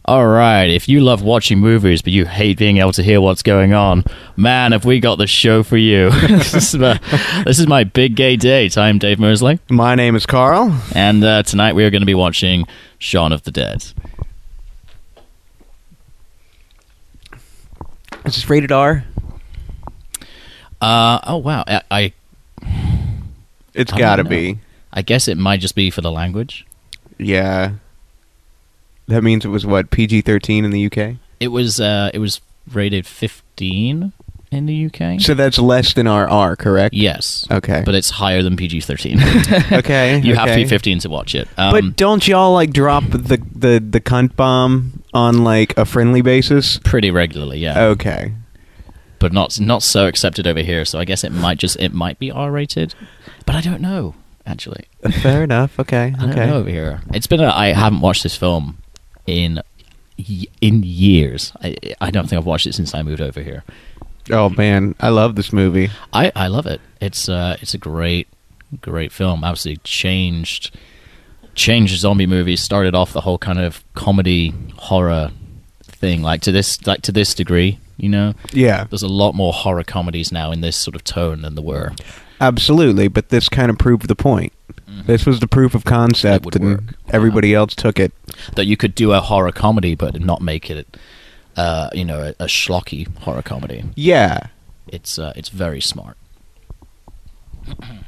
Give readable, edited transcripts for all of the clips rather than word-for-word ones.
All right, if you love watching movies but you hate being able to hear what's going on, man, have we got the show for you. This is my big gay date. I'm Dave Mosley. My name is Carl. And tonight we are going to be watching Shaun of the Dead. Is this rated R? Oh, wow. It's gotta be. I guess it might just be for the language. Yeah. That means it was, what, PG-13 in the UK? It was rated 15 in the UK. So that's less than our R, correct? Yes. Okay. But it's higher than PG-13. Okay. You have to be 15 to watch it. But don't y'all, like, drop the cunt bomb on, like, a friendly basis? Pretty regularly, yeah. Okay. But not so accepted over here, so I guess it might be R-rated. But I don't know, actually. Fair enough. Okay. I don't know over here. I haven't watched this film in years. I don't think I've watched it since I moved over here. Oh man, I love this movie. I love it. It's a great film. Absolutely changed zombie movies. Started off the whole kind of comedy horror thing, to this degree. You know, yeah. There's a lot more horror comedies now in this sort of tone than there were. Absolutely, but this kind of proved the point. Mm-hmm. This was the proof of concept, and everybody else took it. That you could do a horror comedy, but not make it, a schlocky horror comedy. Yeah, it's very smart. I'm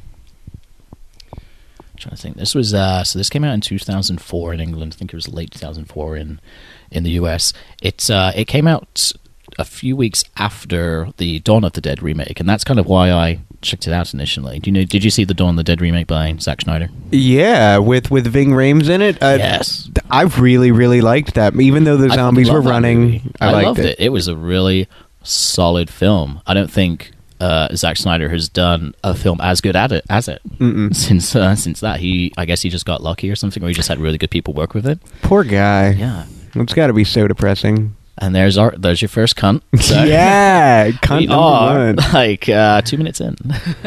trying to think. This was so this came out in 2004 in England. I think it was late 2004 in the US. It came out a few weeks after the Dawn of the Dead remake, and that's kind of why I checked it out initially. Did you see the Dawn of the Dead remake by Zack Snyder? Yeah, with Ving Rhames in it. Yes, I really, really liked that. Even though the zombies were running, I loved it. It was a really solid film. I don't think Zack Snyder has done a film as good at it as it since that. I guess he just got lucky or something, or he just had really good people work with it. Poor guy. Yeah, it's got to be so depressing. And there's your first cunt. So yeah, cunt number one. 2 minutes in.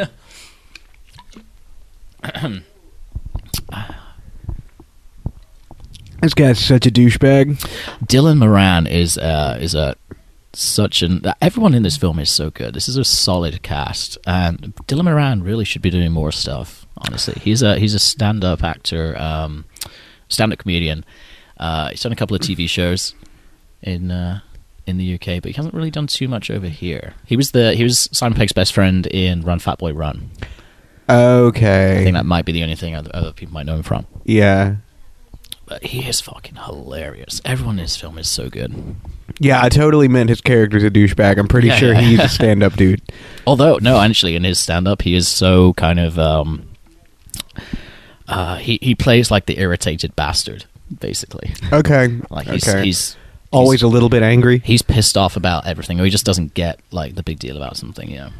This guy's such a douchebag. Dylan Moran is everyone in this film is so good. This is a solid cast, and Dylan Moran really should be doing more stuff. Honestly, he's a stand-up actor, stand-up comedian. He's done a couple of TV shows in the UK, but he hasn't really done too much over here. He was Simon Pegg's best friend in Run Fat Boy Run. Okay, I think that might be the only thing other people might know him from. Yeah, but he is fucking hilarious. Everyone in this film is so good. Yeah, I totally meant his character's a douchebag. I'm pretty sure he's a stand-up dude. Although, no, actually, in his stand-up, he is so kind of he plays like the irritated bastard, basically. Okay, he's always a little bit angry. He's pissed off about everything, or he just doesn't get the big deal about something. Yeah.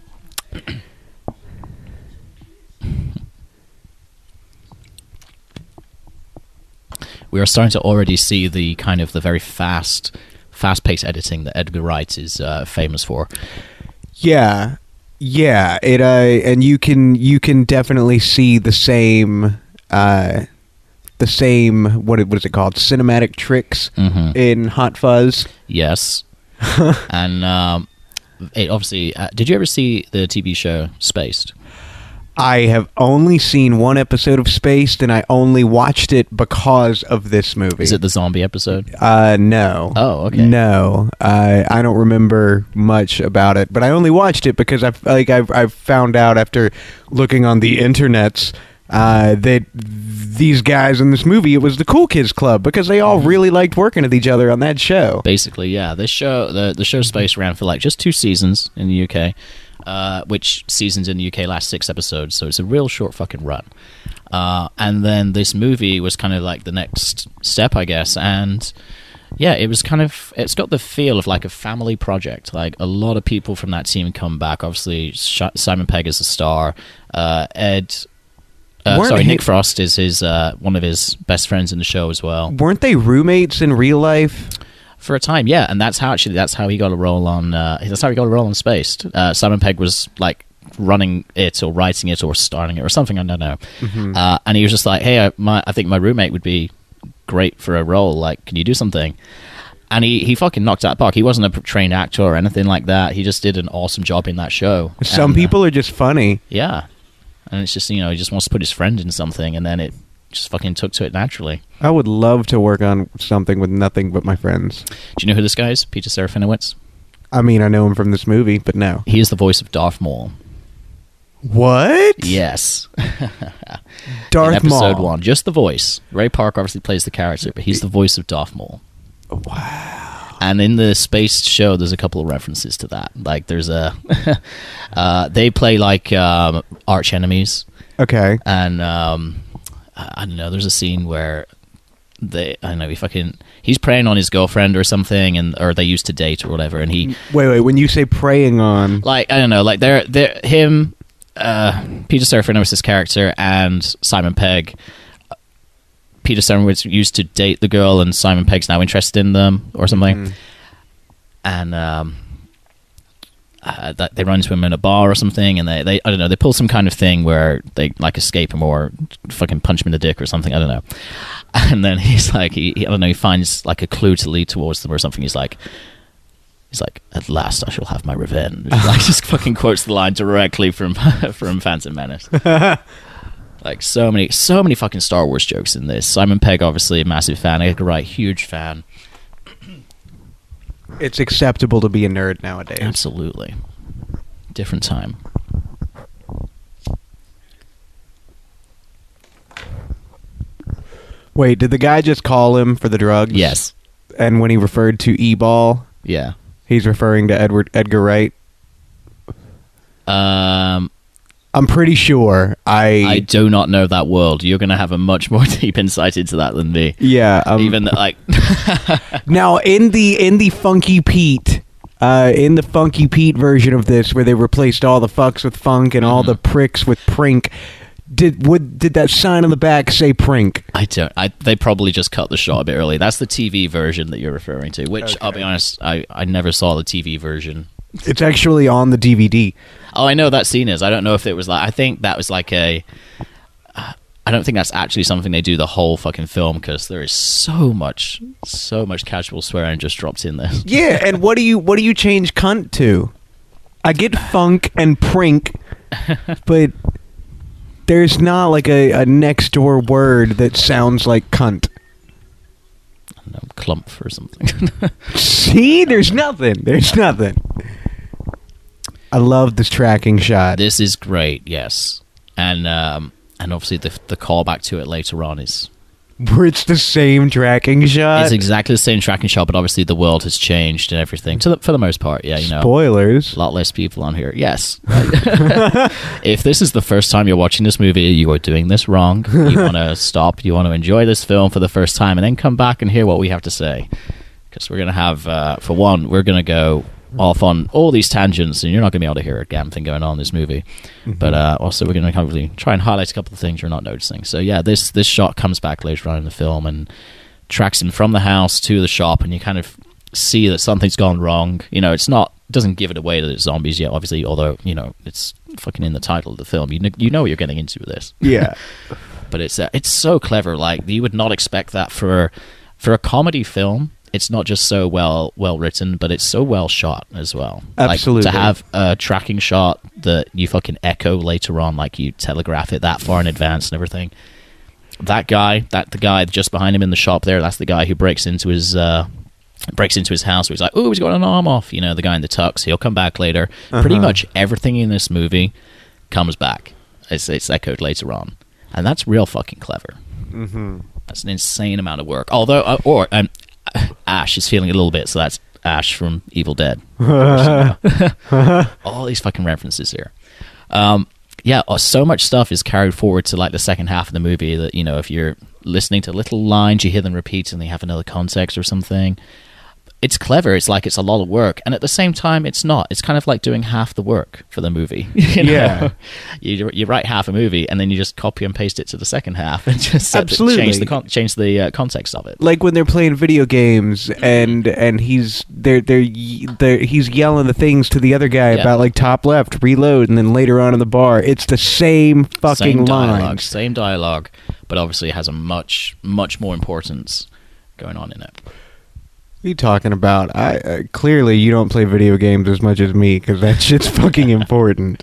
We are starting to already see the kind of the very fast-paced editing that Edgar Wright is famous for. Yeah. It and you can definitely see the same. What is it called? Cinematic tricks in Hot Fuzz. Yes. And it obviously... did you ever see the TV show Spaced? I have only seen one episode of Spaced, and I only watched it because of this movie. Is it the zombie episode? No. Oh, okay. No. I don't remember much about it, but I only watched it because I've found out after looking on the internets that these guys in this movie, it was the Cool Kids Club, because they all really liked working with each other on that show. Basically, yeah. This show, the show Space ran for just 2 seasons in the UK, which seasons in the UK last 6 episodes, so it's a real short fucking run. And then this movie was kind of like the next step, I guess, and yeah, it's got the feel of like a family project. Like a lot of people from that team come back. Obviously, Simon Pegg is a star. Nick Frost is one of his best friends in the show as well. Weren't they roommates in real life? For a time, yeah, and that's how he got a role on. Spaced. Simon Pegg was like running it or writing it or starting it or something. I don't know. Mm-hmm. And he was just like, "Hey, I think my roommate would be great for a role. Like, can you do something? And he fucking knocked out the park. He wasn't a trained actor or anything like that. He just did an awesome job in that show. Some people are just funny. Yeah. And it's just, he just wants to put his friend in something, and then it just fucking took to it naturally. I would love to work on something with nothing but my friends. Do you know who this guy is? Peter Serafinowicz? I mean, I know him from this movie, but no. He is the voice of Darth Maul. What? Yes. Darth in episode Maul. 1. Just the voice. Ray Park obviously plays the character, but he's the voice of Darth Maul. Wow. And in the space show, there's a couple of references to that. Like, there's a... they play, like, arch enemies. Okay. And, I don't know, there's a scene where he's preying on his girlfriend or something, or they used to date or whatever, and he... Wait, when you say preying on... Like, I don't know, like, they're him, Peter Serafinowicz' character, and Simon Pegg... Peter Serafinowicz used to date the girl, and Simon Pegg's now interested in them or something. And they run into him in a bar or something, and they I don't know, they pull some kind of thing where they like escape him or fucking punch him in the dick or something. I don't know. And then he's like, I don't know, he finds like a clue to lead towards them or something. He's like, "At last, I shall have my revenge." Like, just fucking quotes the line directly from Phantom Menace. Like, so many fucking Star Wars jokes in this. Simon Pegg, obviously a massive fan. Edgar Wright, huge fan. It's acceptable to be a nerd nowadays. Absolutely. Different time. Wait, did the guy just call him for the drugs? Yes. And when he referred to E-ball, Yeah. he's referring to Edgar Wright? I'm pretty sure. I do not know that world. You're going to have a much more deep insight into that than me. Yeah. Even like now in the Funky Pete, version of this, where they replaced all the fucks with funk and all the pricks with prink, did that sign on the back say prink? They probably just cut the shot a bit early. That's the TV version that you're referring to, which I'll be honest, I never saw the TV version. It's actually on the DVD. Oh, I know that scene is. I don't know if it was like... I think that was like a... I don't think that's actually something they do the whole fucking film, because there is so much casual swearing just dropped in there. Yeah, and what do you change cunt to? I get funk and prink, but there's not like a next door word that sounds like cunt. I don't know, clump or something. See? There's nothing. I love this tracking shot. This is great, yes. And obviously the callback to it later on is... Where it's the same tracking shot? It's exactly the same tracking shot, but obviously the world has changed and everything. For the most part, yeah, Spoilers. A lot less people on here. Yes. If this is the first time you're watching this movie, you are doing this wrong. You want to stop. You want to enjoy this film for the first time and then come back and hear what we have to say. Because we're going to have, for one, we're going to go off on all these tangents, and you're not going to be able to hear a damn thing going on in this movie. But also we're going to kind of try and highlight a couple of things you're not noticing. So yeah, this shot comes back later on in the film and tracks him from the house to the shop, and you kind of see that something's gone wrong. It doesn't give it away that it's zombies yet, obviously, although it's fucking in the title of the film. You know what you're getting into with this. Yeah. But it's so clever. Like, you would not expect that for a comedy film. It's not just so well written, but it's so well shot as well. Absolutely. Like, to have a tracking shot that you fucking echo later on, like you telegraph it that far in advance and everything. The guy just behind him in the shop there, that's the guy who breaks into his house where he's like, "Oh, he's got an arm off." The guy in the tux, he'll come back later. Pretty much everything in this movie comes back. It's echoed later on. And that's real fucking clever. Mm-hmm. That's an insane amount of work. Although, Ash is feeling a little bit, so that's Ash from Evil Dead. All these fucking references here. So much stuff is carried forward to like the second half of the movie that, if you're listening to little lines, you hear them repeat and they have another context or something. It's clever. It's like it's a lot of work, and at the same time, it's not. It's kind of like doing half the work for the movie. Yeah, you write half a movie, and then you just copy and paste it to the second half, and just change the context of it. Like when they're playing video games, and he's he's yelling the things to the other guy about like top left, reload, and then later on in the bar, it's the same fucking Same dialogue, but obviously it has a much more importance going on in it. What are you talking about? I clearly you don't play video games as much as me, because that shit's fucking important.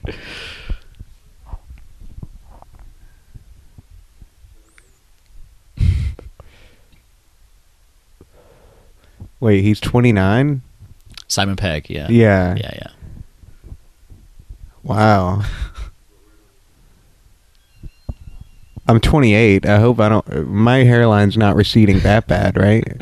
Wait, he's 29? Simon Pegg, yeah. Yeah. Yeah. Wow. I'm 28. I hope I don't... My hairline's not receding that bad, right?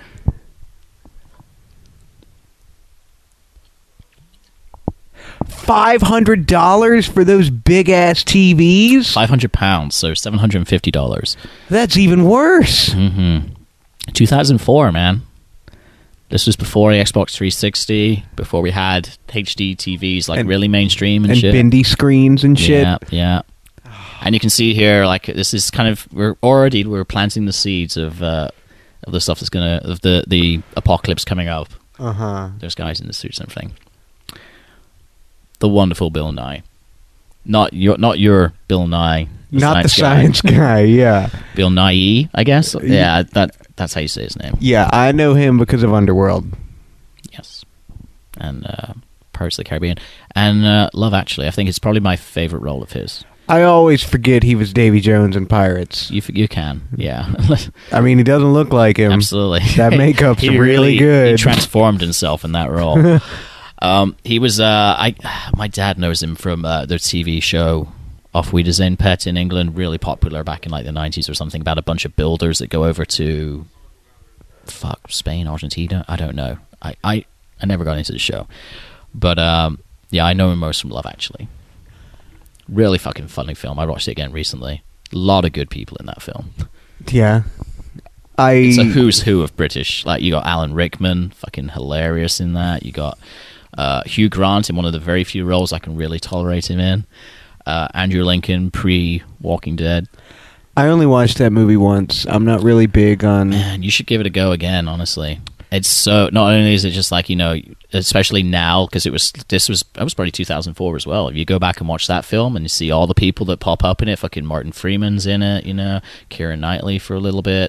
$500 for those big-ass TVs? £500, so $750. That's even worse. 2004, man. This was before the Xbox 360, before we had HD TVs, like, really mainstream and shit. And bendy screens and shit. Yeah. And you can see here, like, this is kind of... We're planting the seeds of the stuff that's gonna... of the apocalypse coming up. Uh-huh. There's guys in the suits and everything. The wonderful Bill Nye. Not your Bill Nye. Not the science guy, yeah. Bill Nye, I guess. Yeah, that's how you say his name. Yeah, I know him because of Underworld. Yes. And Pirates of the Caribbean. And Love Actually. I think it's probably my favorite role of his. I always forget he was Davy Jones in Pirates. You can, yeah. I mean, he doesn't look like him. Absolutely. That makeup's really good. He transformed himself in that role. He was... my dad knows him from the TV show Auf Wiedersehen Pet in England, really popular back in like the 90s or something, about a bunch of builders that go over to Spain, Argentina, I don't know. I never got into the show, but yeah, I know him most from Love Actually. Really fucking funny film. I watched it again recently. A lot of good people in that film. Yeah. It's a who's who of British. Like, you got Alan Rickman, fucking hilarious in that. You got Hugh Grant in one of the very few roles I can really tolerate him in. Andrew Lincoln, pre-Walking Dead. I only watched that movie once. I'm not really big on... Man, you should give it a go again, honestly. It's so... Not only is it just like, you know, especially now, because that was probably 2004 as well. If you go back and watch that film and you see all the people that pop up in it, fucking Martin Freeman's in it, you know, Keira Knightley for a little bit.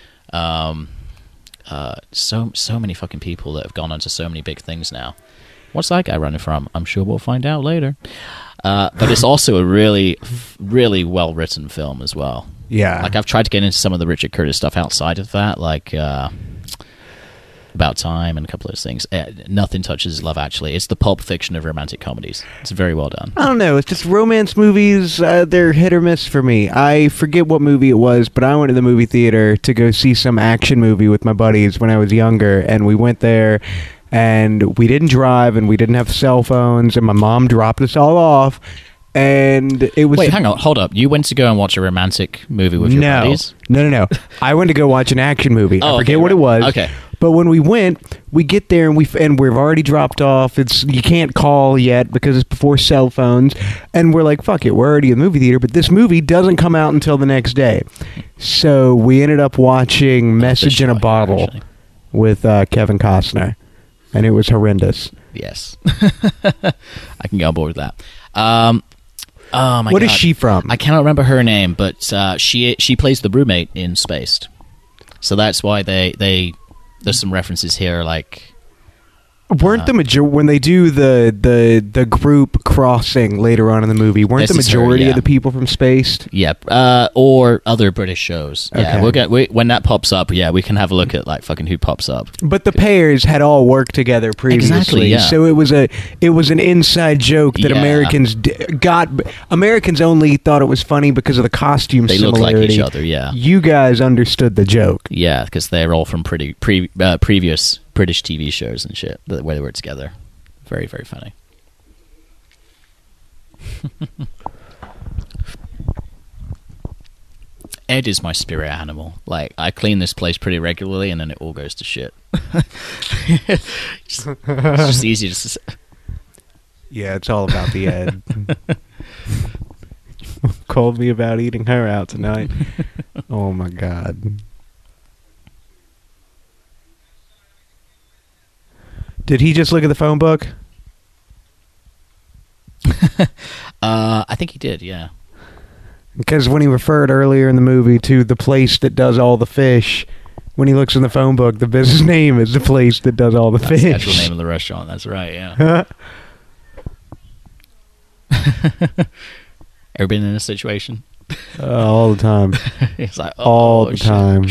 So many fucking people that have gone on to so many big things now. What's that guy running from? I'm sure we'll find out later. But it's also a really, really well-written film as well. Yeah. Like, I've tried to get into some of the Richard Curtis stuff outside of that, like About Time and a couple of those things. Nothing touches Love Actually. It's the Pulp Fiction of romantic comedies. It's very well done. I don't know. It's just romance movies, they're hit or miss for me. I forget what movie it was, but I went to the movie theater to go see some action movie with my buddies when I was younger, and we went there... And we didn't drive, and we didn't have cell phones, and my mom dropped us all off, and it was... Wait, hang on, hold up. You went to go and watch a romantic movie with your buddies? No. I went to go watch an action movie. I forget what it was. Okay. But when we went, we get there, and we've already dropped off. You can't call yet because it's before cell phones. And we're like, fuck it, we're already in the movie theater, but this movie doesn't come out until the next day. So we ended up watching Message in a Bottle with Kevin Costner. And it was horrendous. Yes. I can get on board with that. Oh my God. What is she from? I cannot remember her name, but she plays the roommate in Spaced. So that's why there's some references here, like... Weren't when they do the group crossing later on in the movie, weren't the majority of the people from Spaced? Yep. Or other British shows. Yeah, okay. When that pops up, yeah, we can have a look at like fucking who pops up. But the pairs had all worked together previously, exactly, yeah. So it was an inside joke that Americans got. Americans only thought it was funny because of the costume similarity. They look like each other, yeah. You guys understood the joke. Yeah, because they're all from previous British TV shows and shit, where they were together. Very, very funny. Ed is my spirit animal. Like, I clean this place pretty regularly, and then it all goes to shit. It's just easy to... Yeah, it's all about the Ed. Called me about eating her out tonight. Oh, my God. Did he just look at the phone book? I think he did, yeah. Because when he referred earlier in the movie to the place that does all the fish, when he looks in the phone book, the business name is the place that does all the That's fish. the actual name of the restaurant. That's right, yeah. Ever been in a situation? All the time. It's like, All the shit. time.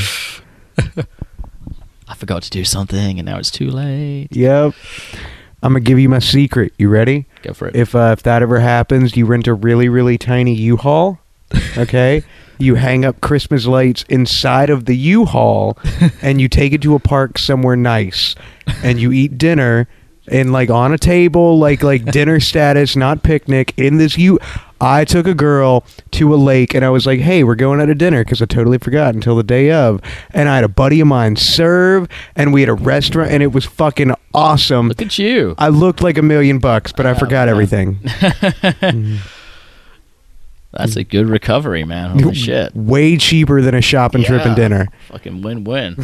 I forgot to do something, and now it's too late. Yep. I'm going to give you my secret. You ready? Go for it. If that ever happens, you rent a really, really tiny U-Haul, okay? You hang up Christmas lights inside of the U-Haul, and you take it to a park somewhere nice, and you eat dinner, and like on a table, like dinner status, not picnic, in this I took a girl to a lake, and I was like, hey, we're going out to dinner, because I totally forgot until the day of. And I had a buddy of mine serve, and we had a restaurant, and it was fucking awesome. Look at you. I looked like $1 million, but I forgot everything. That's a good recovery, man. Holy shit. Way cheaper than a shopping trip and dinner. Fucking win-win.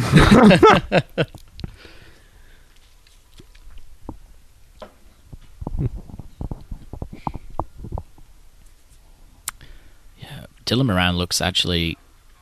Dylan Moran looks actually...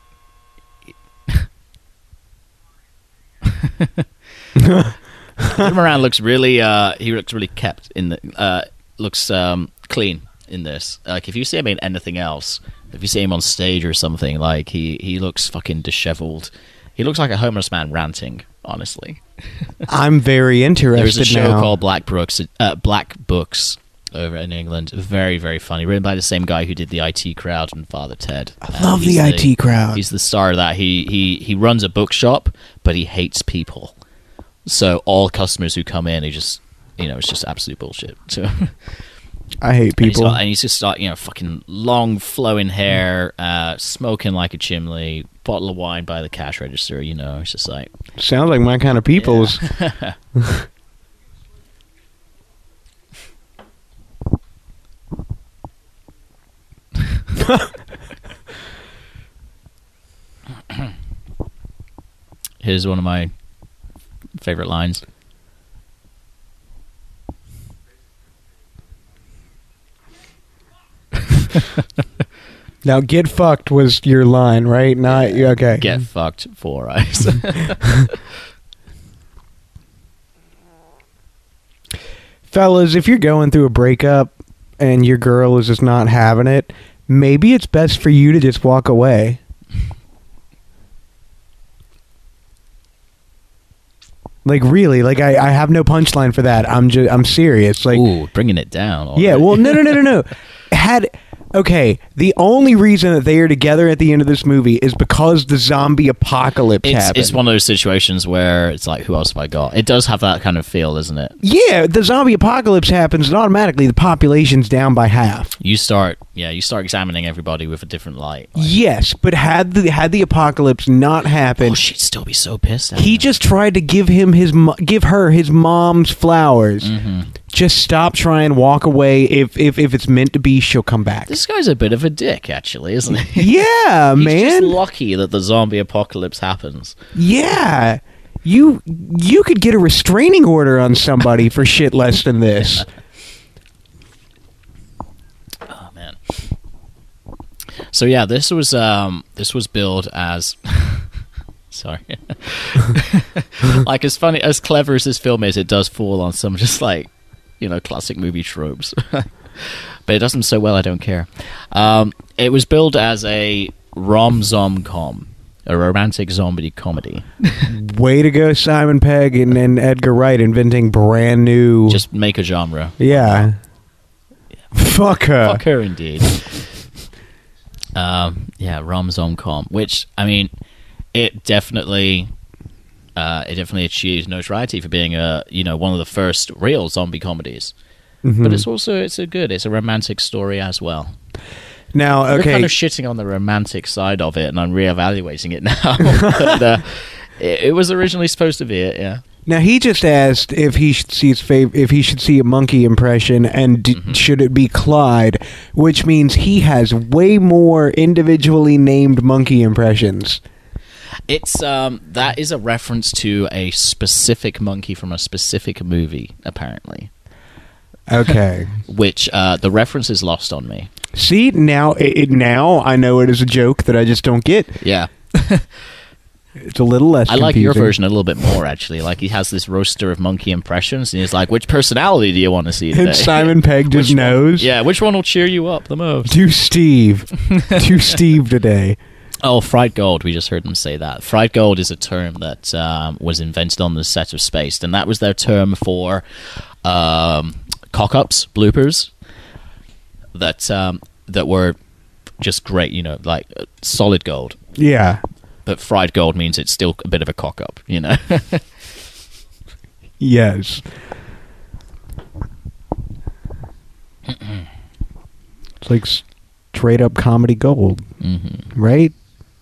Dylan Moran looks really... he looks really kept in the... looks clean in this. Like, if you see him in anything else, if you see him on stage or something, like, he looks fucking disheveled. He looks like a homeless man ranting, honestly. I'm very interested There's a show now. called Black Books over in England. Very, very funny. Written by the same guy who did the IT Crowd and Father Ted. I love the IT Crowd. He's the star of that. He runs a bookshop, but he hates people. So all customers who come in, he just, it's just absolute bullshit. So I hate people. And he's just like, fucking long flowing hair, smoking like a chimney, bottle of wine by the cash register. It's just like, sounds like my kind of people's. Yeah. Here's one of my favorite lines. Now, get fucked was your line, right? Not okay. Get fucked, 4 eyes. Fellas, if you're going through a breakup and your girl is just not having it, maybe it's best for you to just walk away. Like, really, like I have no punchline for that. I'm serious. Like, ooh, bringing it down. Already. Yeah, well, no. The only reason that they are together at the end of this movie is because the zombie apocalypse happened. It's one of those situations where it's like, who else have I got? It does have that kind of feel, doesn't it? Yeah, the zombie apocalypse happens, and automatically the population's down by half. You start examining everybody with a different light. Like, Yes, but had the apocalypse not happened, she'd still be so pissed at he him. just tried to give her his mom's flowers. Mm-hmm. Just stop trying, walk away. If it's meant to be, she'll come back. This guy's a bit of a dick, actually, isn't he? Yeah, He's man. just lucky that the zombie apocalypse happens. Yeah. You could get a restraining order on somebody for shit less than this. Oh man. So yeah, this was billed as sorry. Like, as funny, as clever as this film is, it does fall on some just like, classic movie tropes. But it does them so well, I don't care. It was billed as a rom-zom-com, a romantic zombie comedy. Way to go, Simon Pegg and Edgar Wright, inventing brand new... Just make a genre. Yeah. Fuck her. Fuck her, indeed. Yeah, rom-zom-com, which, I mean, it definitely achieves notoriety for being one of the first real zombie comedies. Mm-hmm. But it's a romantic story as well. Now, okay. We're kind of shitting on the romantic side of it, and I'm reevaluating it now. But, it was originally supposed to be it, yeah. Now, he just asked if he should see a monkey impression, and should it be Clyde, which means he has way more individually named monkey impressions. It's that is a reference to a specific monkey from a specific movie, apparently. Okay. which the reference is lost on me. See, now now I know it is a joke that I just don't get. Yeah. It's a little less I like your confusing. version a little bit more, actually. Like, he has this roster of monkey impressions, and he's like, which personality do you want to see today? And Simon Pegg just knows. Yeah, which one will cheer you up the most? Do Steve. Do Steve today. Oh, fried gold. We just heard them say that. Fried gold is a term that was invented on the set of Spaced, and that was their term for cock-ups, bloopers, that were just great, you know, like solid gold. Yeah. But fried gold means it's still a bit of a cock-up, you know? Yes. It's like straight up comedy gold, right?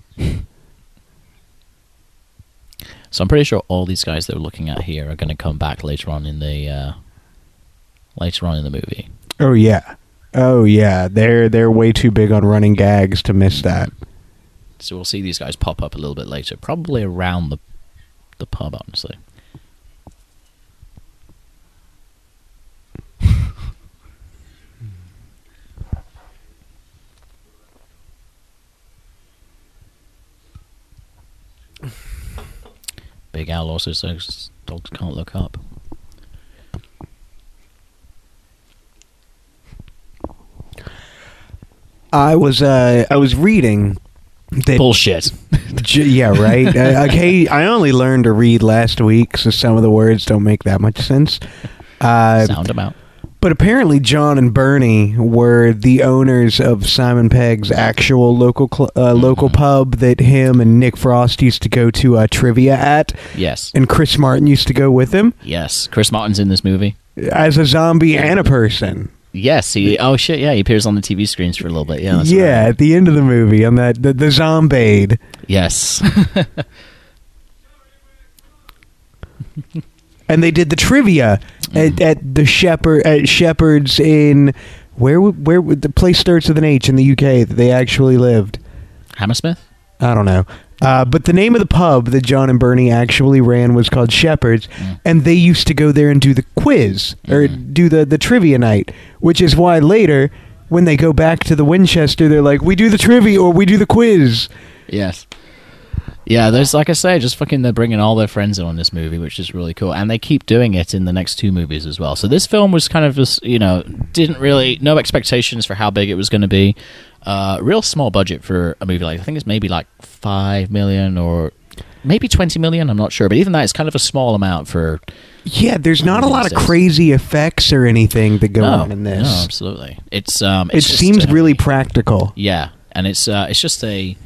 So I'm pretty sure all these guys that we're looking at here are going to come back later on in the movie. Oh yeah. Oh yeah. They're way too big on running gags to miss that. So we'll see these guys pop up a little bit later, probably around the pub, honestly. Big Al also says dogs can't look up. I was reading that Bullshit. Yeah, right. Okay, I only learned to read last week, so some of the words don't make that much sense. Sound them out. But apparently, John and Bernie were the owners of Simon Pegg's actual local pub that him and Nick Frost used to go to trivia at. Yes. And Chris Martin used to go with him Yes. Chris Martin's in this movie. as a zombie and a person. Yes. Oh shit. Yeah. He appears on the TV screens for a little bit. Yeah. That's Yeah, right. at the end of the movie on that the Zombade. Yes. And they did the trivia at the Shepherd's in where the place starts with an H in the UK that they actually lived. Hammersmith. I don't know. But the name of the pub that John and Bernie actually ran was called Shepherd's, and they used to go there and do the quiz, or do the trivia night, which is why later, when they go back to the Winchester, they're like, we do the trivia or we do the quiz. Yes. Yeah, there's, like I say, just fucking they're bringing all their friends in on this movie, which is really cool. And they keep doing it in the next two movies as well. So this film was kind of just, didn't really, no expectations for how big it was going to be. Real small budget for a movie like, I think it's maybe like 5 million or maybe 20 million, I'm not sure. But even that is kind of a small amount for... Yeah, there's not a lot of crazy effects or anything that go on in this. No, absolutely. It seems really practical. Yeah, and it's just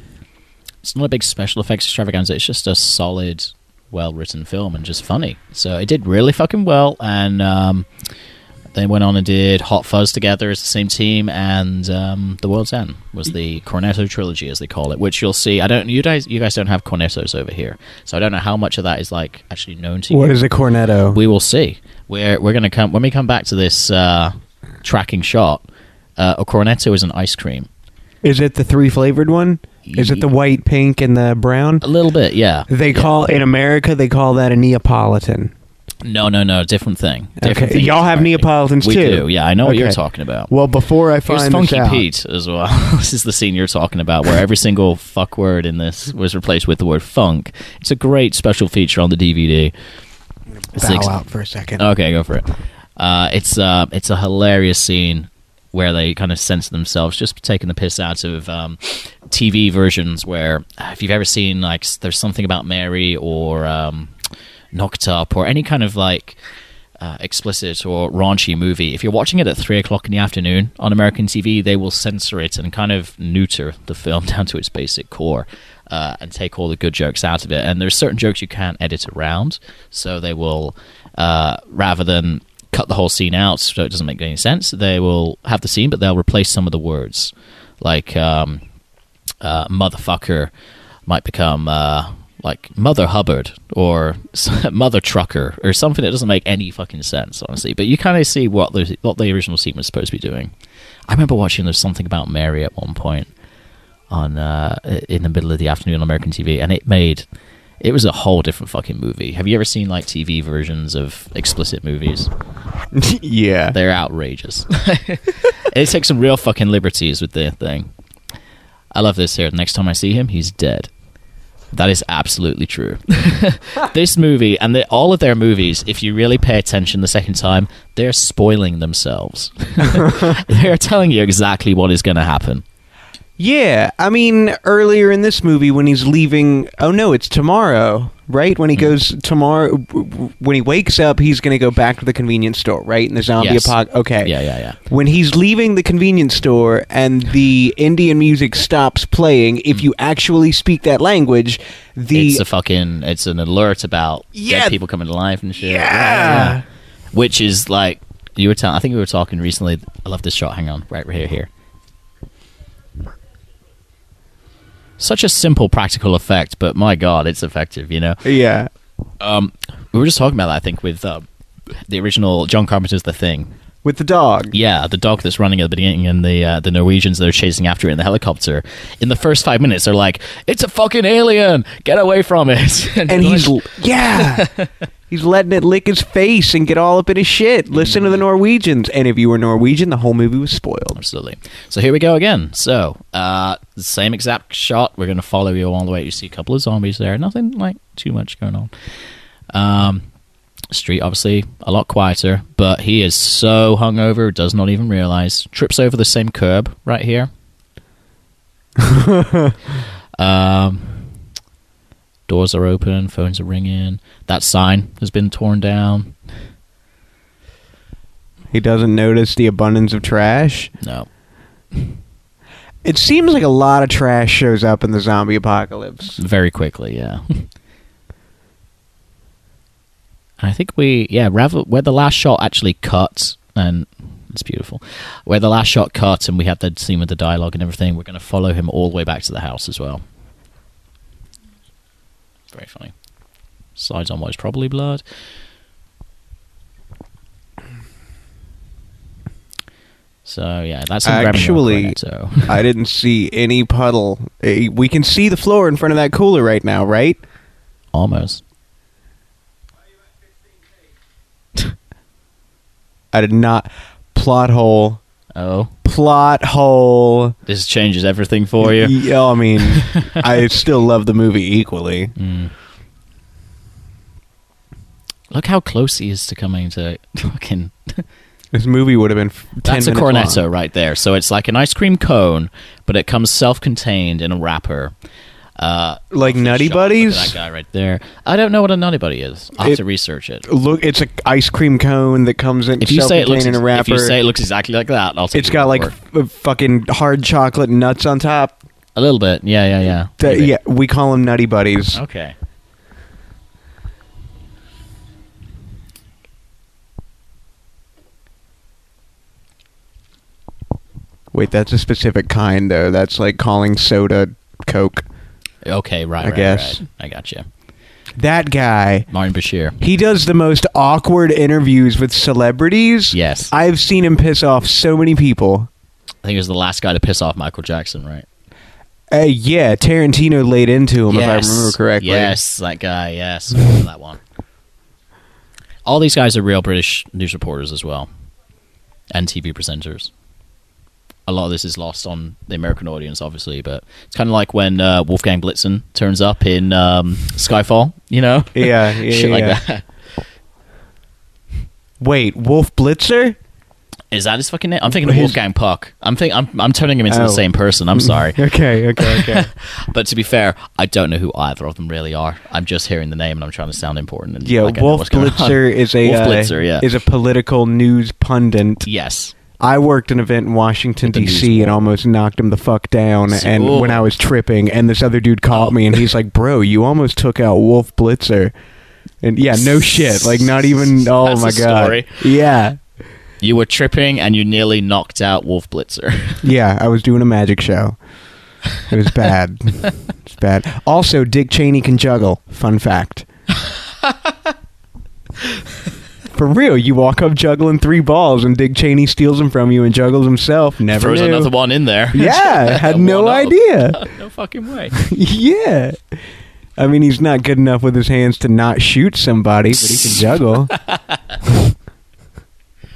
it's not a big special effects extravaganza. It's just a solid, well-written film and just funny. So it did really fucking well, and they went on and did Hot Fuzz together as the same team, and The World's End was the Cornetto trilogy, as they call it, which you'll see. You guys don't have cornettos over here, so I don't know how much of that is like actually known to you. What is a cornetto? We will see. We're gonna come when we come back to this tracking shot. A cornetto is an ice cream. Is it the 3-flavored one? Is it the white, pink, and the brown? A little bit, yeah. In America, they call that a Neapolitan. No, different thing. Okay, y'all have Neapolitans we too? We do, yeah. I know what you're Okay. talking about. Well, before I find Here's Funky this out... Pete as well. This is the scene you're talking about, where every single fuck word in this was replaced with the word funk. It's a great special feature on the DVD. Bow out for a second. Okay, go for it. It's a hilarious scene where they kind of censor themselves, just taking the piss out of TV versions where, if you've ever seen, like, There's Something About Mary or Knocked Up or any kind of, like, explicit or raunchy movie, if you're watching it at 3 o'clock in the afternoon on American TV, they will censor it and kind of neuter the film down to its basic core and take all the good jokes out of it. And there's certain jokes you can't edit around, so they will, rather than cut the whole scene out so it doesn't make any sense, they will have the scene, but they'll replace some of the words. Like, motherfucker might become... like Mother Hubbard or Mother Trucker or something that doesn't make any fucking sense, honestly. But you kind of see what the original scene was supposed to be doing. I remember watching There's Something About Mary at one point on in the middle of the afternoon on American TV, and it was a whole different fucking movie. Have you ever seen like TV versions of explicit movies? Yeah. They're outrageous. They take some real fucking liberties with their thing. I love this here. Next time I see him, he's dead. That is absolutely true. This movie, and all of their movies, if you really pay attention the second time, they're spoiling themselves. They're telling you exactly what is going to happen. Yeah, I mean, earlier in this movie when he's leaving... Oh, no, it's tomorrow, right? When he goes tomorrow... When he wakes up, he's going to go back to the convenience store, right? In the zombie apocalypse. Okay. Yeah. When he's leaving the convenience store and the Indian music stops playing, if you actually speak that language, It's an alert about dead people coming to life and shit. Yeah. Which is like... I think we were talking recently... I love this shot. Hang on. Right here. Such a simple practical effect, but my god, it's effective, you know? Yeah. We were just talking about that, I think, with the original John Carpenter's The Thing. With the dog. Yeah, the dog that's running at the beginning and the Norwegians that are chasing after it in the helicopter. In the first 5 minutes, they're like, it's a fucking alien! Get away from it! And he's... Yeah! He's letting it lick his face and get all up in his shit. Listen to the Norwegians. And if you were Norwegian, the whole movie was spoiled. Absolutely. So here we go again. So, the same exact shot. We're going to follow you all the way. You see a couple of zombies there. Nothing, like, too much going on. Street, obviously, a lot quieter. But he is so hungover, does not even realize. Trips over the same curb right here. Doors are open, phones are ringing. That sign has been torn down. He doesn't notice the abundance of trash. No. It seems like a lot of trash shows up in the zombie apocalypse. Very quickly, yeah. I think where the last shot actually cut, and it's beautiful, where the last shot cut and we had the scene with the dialogue and everything, we're going to follow him all the way back to the house as well. Very funny. Slides on what is probably blood. So yeah, that's actually. I didn't see any puddle. We can see the floor in front of that cooler right now, right? Almost. I did not. Plot hole. Oh. Plot hole. This changes everything for you. Yeah, I mean, I still love the movie equally. Look how close he is to coming to fucking... This movie would have been 10 That's a minutes cornetto long. right there. So it's like an ice cream cone, but it comes self-contained in a wrapper. Like Nutty Buddies? Look at that guy right there. I don't know what a Nutty Buddy is. I'll have to research it. Look, it's an ice cream cone that comes in self-contained in a wrapper. If you say it looks exactly like that, I'll take it. It's got like fucking hard chocolate nuts on top. A little bit. Yeah. Yeah, we call them Nutty Buddies. Okay. Wait, that's a specific kind, though. That's like calling soda Coke. Okay, right, I guess. Right. I got you. That guy, Martin Bashir. he does the most awkward interviews with celebrities. Yes. I've seen him piss off so many people. I think he was the last guy to piss off Michael Jackson, right? Yeah, Tarantino laid into him, if I remember correctly. Yes, that guy, yes. I remember that one. All these guys are real British news reporters as well. And TV presenters. A lot of this is lost on the American audience, obviously, but it's kind of like when Wolfgang Blitzen turns up in Skyfall, you know? Yeah, Shit like that. Wait, Wolf Blitzer? Is that his fucking name? I'm thinking of Wolfgang Puck. I'm turning him into the same person. I'm sorry. Okay. But to be fair, I don't know who either of them really are. I'm just hearing the name and I'm trying to sound important. And Yeah, like Wolf Blitzer is a political news pundit. Yes. I worked an event in Washington, D.C. and almost knocked him the fuck down and when I was tripping, and this other dude caught me, and he's like, bro, you almost took out Wolf Blitzer. And yeah, no shit. Like, not even, oh That's my a God. story. Yeah. You were tripping and you nearly knocked out Wolf Blitzer. Yeah, I was doing a magic show. It was bad. It's bad. Also, Dick Cheney can juggle. Fun fact. For real, you walk up juggling 3 balls and Dick Cheney steals them from you and juggles himself. Never Throws knew. another one in there. Yeah, had no idea. No fucking way. Yeah. I mean, he's not good enough with his hands to not shoot somebody, but he can juggle.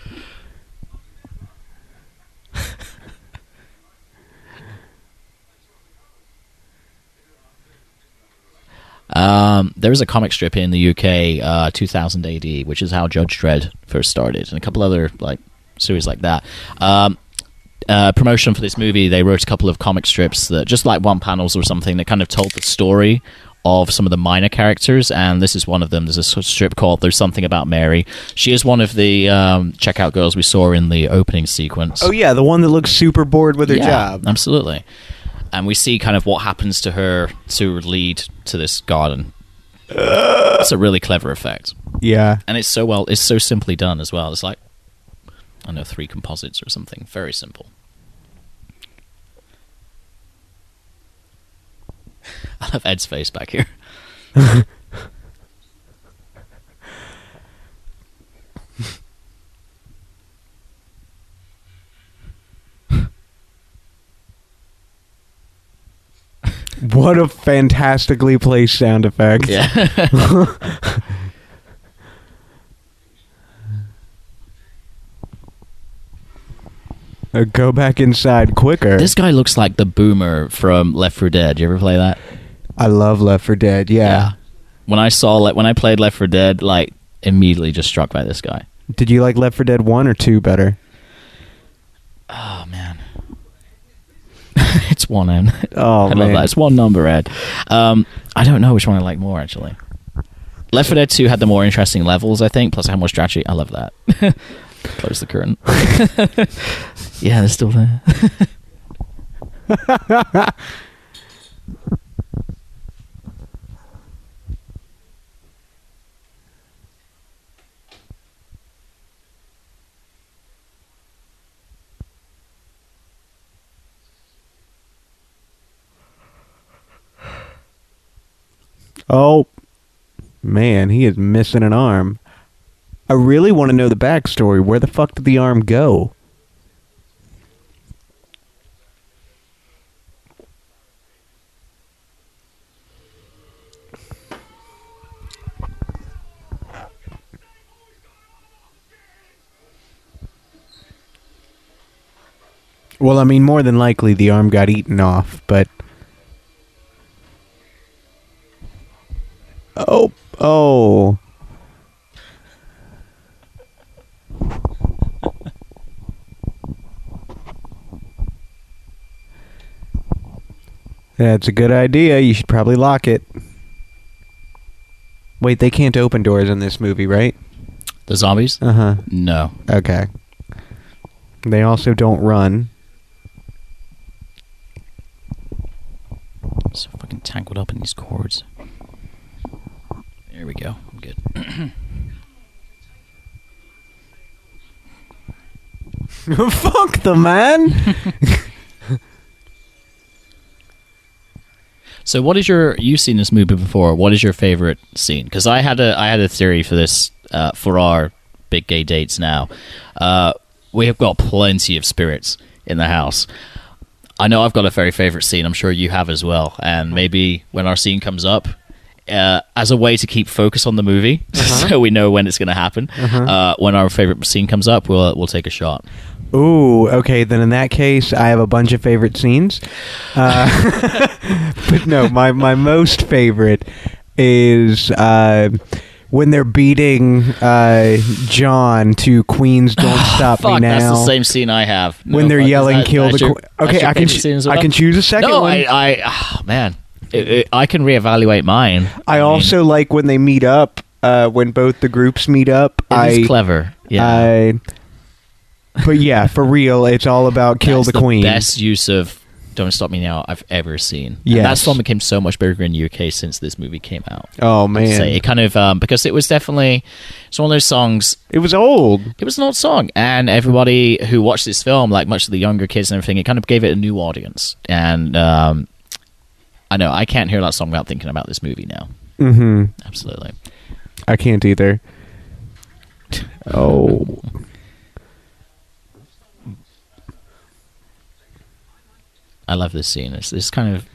There was a comic strip in the UK, 2000 AD, which is how Judge Dredd first started, and a couple other like series like that. Promotion for this movie, they wrote a couple of comic strips that just like one panels or something that kind of told the story of some of the minor characters, and this is one of them. There's a strip called There's Something About Mary. She is one of the checkout girls we saw in the opening sequence. Oh yeah, the one that looks super bored with her job. Absolutely. And we see kind of what happens to her to lead to this garden. It's a really clever effect. Yeah. And it's so simply done as well. It's like, I don't know, 3 composites or something. Very simple. I love Ed's face back here. What a fantastically placed sound effect. Yeah. Go back inside quicker. This guy looks like the boomer from Left 4 Dead. You ever play that? I love Left 4 Dead, yeah. When I played Left 4 Dead, like, immediately just struck by this guy. Did you like Left 4 Dead 1 or 2 better? Oh, man. It's 1, Ed. Oh, I love that. It's one number, Ed. I don't know which one I like more, actually. Left 4 Dead 2 had the more interesting levels, I think, plus it had more strategy. I love that. Close the curtain. Yeah, they're still there. Oh, man, he is missing an arm. I really want to know the backstory. Where the fuck did the arm go? Well, I mean, more than likely the arm got eaten off, but... Oh. That's a good idea. You should probably lock it. Wait, they can't open doors in this movie, right? The zombies? Uh-huh. No. Okay. They also don't run. So fucking tangled up in these cords. There we go. I'm good. Fuck the man! So what is you've seen this movie before, what is your favorite scene? Because I had a theory for this, for our big gay dates now. We have got plenty of spirits in the house. I know I've got a very favorite scene, I'm sure you have as well, and maybe when our scene comes up, as a way to keep focus on the movie, so we know when it's going to happen, when our favorite scene comes up, we'll take a shot. Ooh, okay, then in that case, I have a bunch of favorite scenes. But no, my most favorite is when they're beating John to Queen's Don't Stop Me Now. That's the same scene I have. No, when they're yelling, kill the Queen. Okay, I can choose a second one. Man, I can reevaluate mine. I also like when they meet up, when both the groups meet up. It's clever. Yeah. But yeah, for real, it's all about kill the Queen. That's the best use of Don't Stop Me Now I've ever seen. Yes. And that song became so much bigger in the UK since this movie came out. Oh, man. It kind of, because it was definitely, it's one of those songs. It was old. It was an old song. And everybody who watched this film, like much of the younger kids and everything, it kind of gave it a new audience. And I know, I can't hear that song without thinking about this movie now. Mm-hmm. Absolutely. I can't either. Oh. I love this scene. It's this kind of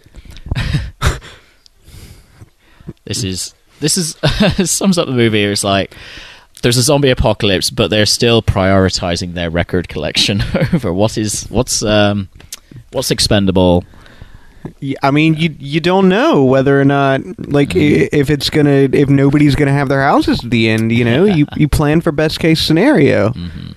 this is sums up the movie. It's like there's a zombie apocalypse, but they're still prioritizing their record collection over what's expendable I mean, you don't know whether or not, like, if nobody's gonna have their houses at the end. You know, you plan for best case scenario. Mm-hmm.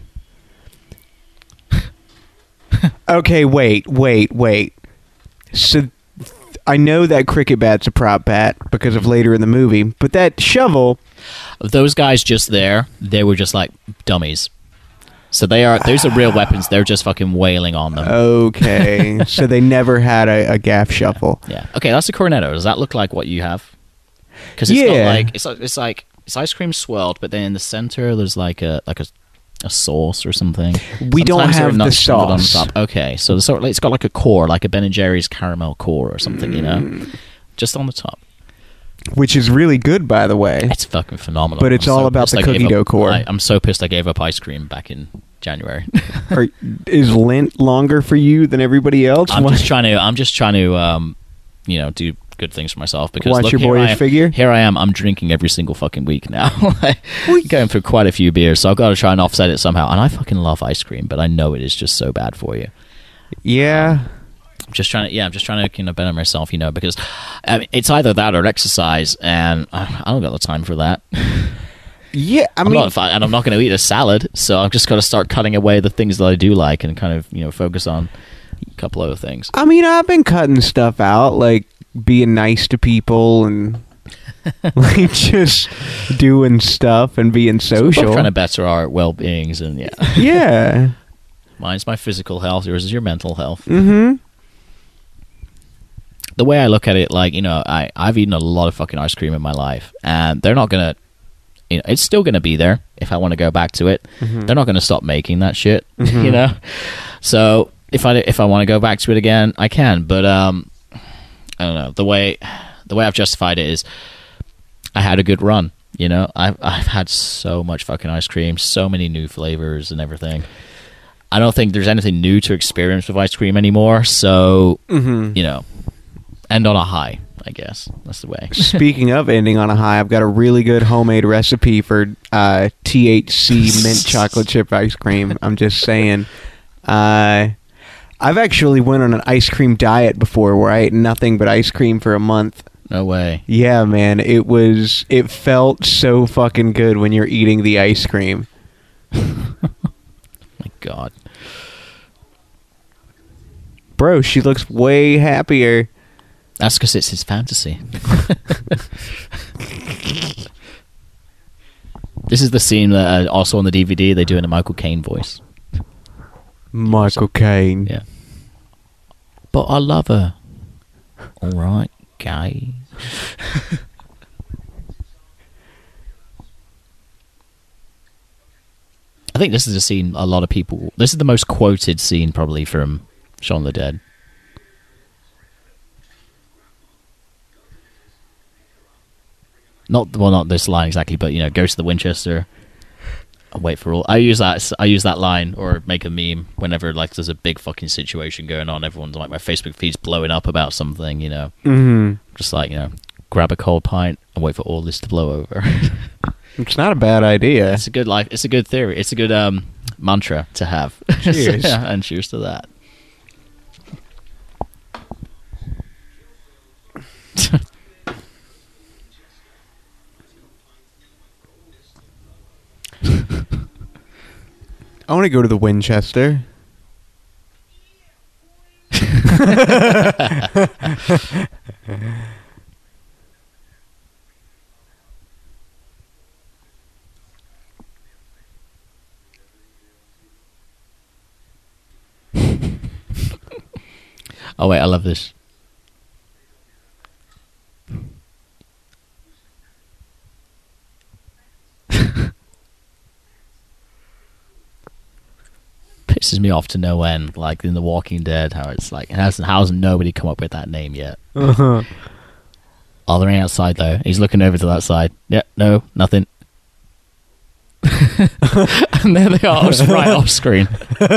Okay, wait. So I know that cricket bat's a prop bat because of later in the movie, but that shovel. Those guys just there, they were just like dummies. So those are real weapons. They're just fucking wailing on them. Okay, so they never had a gaff shovel. Yeah. Okay, that's a cornetto. Does that look like what you have? Because it's not like it's ice cream swirled, but then in the center there's like a sauce or something. We don't have the sauce. On top. Okay, so it's got like a core, like a Ben and Jerry's caramel core or something, you know, just on the top. Which is really good, by the way. It's fucking phenomenal. But it's all about the cookie dough core. I'm so pissed I gave up ice cream back in January. Is Lent longer for you than everybody else? I'm just trying to, do good things for myself. Because watch your boyish figure. Here I am. I'm drinking every single fucking week now. Going through quite a few beers, so I've got to try and offset it somehow. And I fucking love ice cream, but I know it is just so bad for you. Yeah. I'm just trying to better myself, because it's either that or exercise, and I don't got the time for that. Yeah, I'm not going to eat a salad, so I've just got to start cutting away the things that I do like and kind of, focus on a couple other things. I mean, I've been cutting stuff out, like being nice to people and like just doing stuff and being social. So we're trying to better our well-beings and yeah. Mine's my physical health. Yours is your mental health. Mm-hmm. The way I look at it, like, I've eaten a lot of fucking ice cream in my life, and they're not gonna, it's still gonna be there if I want to go back to it. Mm-hmm. They're not gonna stop making that shit, mm-hmm. So if I want to go back to it again, I can. But I don't know. The way I've justified it is, I had a good run. I've had so much fucking ice cream, so many new flavors and everything. I don't think there's anything new to experience with ice cream anymore. So end on a high, I guess. That's the way. Speaking of ending on a high, I've got a really good homemade recipe for THC mint chocolate chip ice cream. I'm just saying. I've actually went on an ice cream diet before where I ate nothing but ice cream for a month. No way. Yeah, man. It felt so fucking good when you're eating the ice cream. My God. Bro, she looks way happier. That's because it's his fantasy. This is the scene that also on the DVD they do in a Michael Caine voice. Michael Caine. Yeah. But I love her. All right, gay. I think this is a scene a lot of people... This is the most quoted scene probably from Shaun of the Dead. Not this line exactly, but go to the Winchester. I'll wait for all. I use that line or make a meme whenever like there's a big fucking situation going on. Everyone's like, my Facebook feed's blowing up about something. Mm-hmm. Just like grab a cold pint and wait for all this to blow over. It's not a bad idea. It's a good life. It's a good theory. It's a good mantra to have. Cheers. And cheers to that. I want to go to the Winchester. Oh wait, I love this. Pisses me off to no end, like in The Walking Dead, how it's like, how has nobody come up with that name yet? Uh-huh. Oh, they're outside though. He's looking over to that side. Yeah, no, nothing. And there they are, right off screen.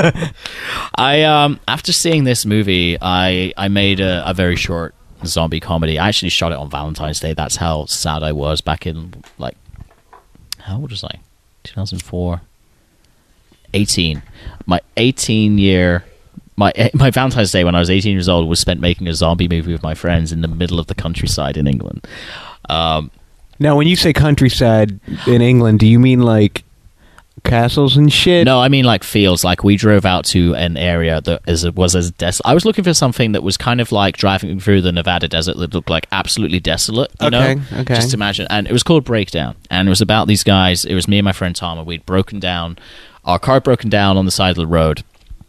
I after seeing this movie, I made a very short zombie comedy. I actually shot it on Valentine's Day. That's how sad I was back in, like, how old was I? 2004. 18. My 18-year my Valentine's Day when I was 18 years old was spent making a zombie movie with my friends in the middle of the countryside in England. Now, when you say countryside in England, do you mean like castles and shit? No, I mean like fields. Like we drove out to an area that was as desolate. I was looking for something that was kind of like driving through the Nevada desert that looked like absolutely desolate. You know? Okay. Just imagine. And it was called Breakdown. And it was about these guys. It was me and my friend Tom, and we'd broken down. Our car broken down on the side of the road,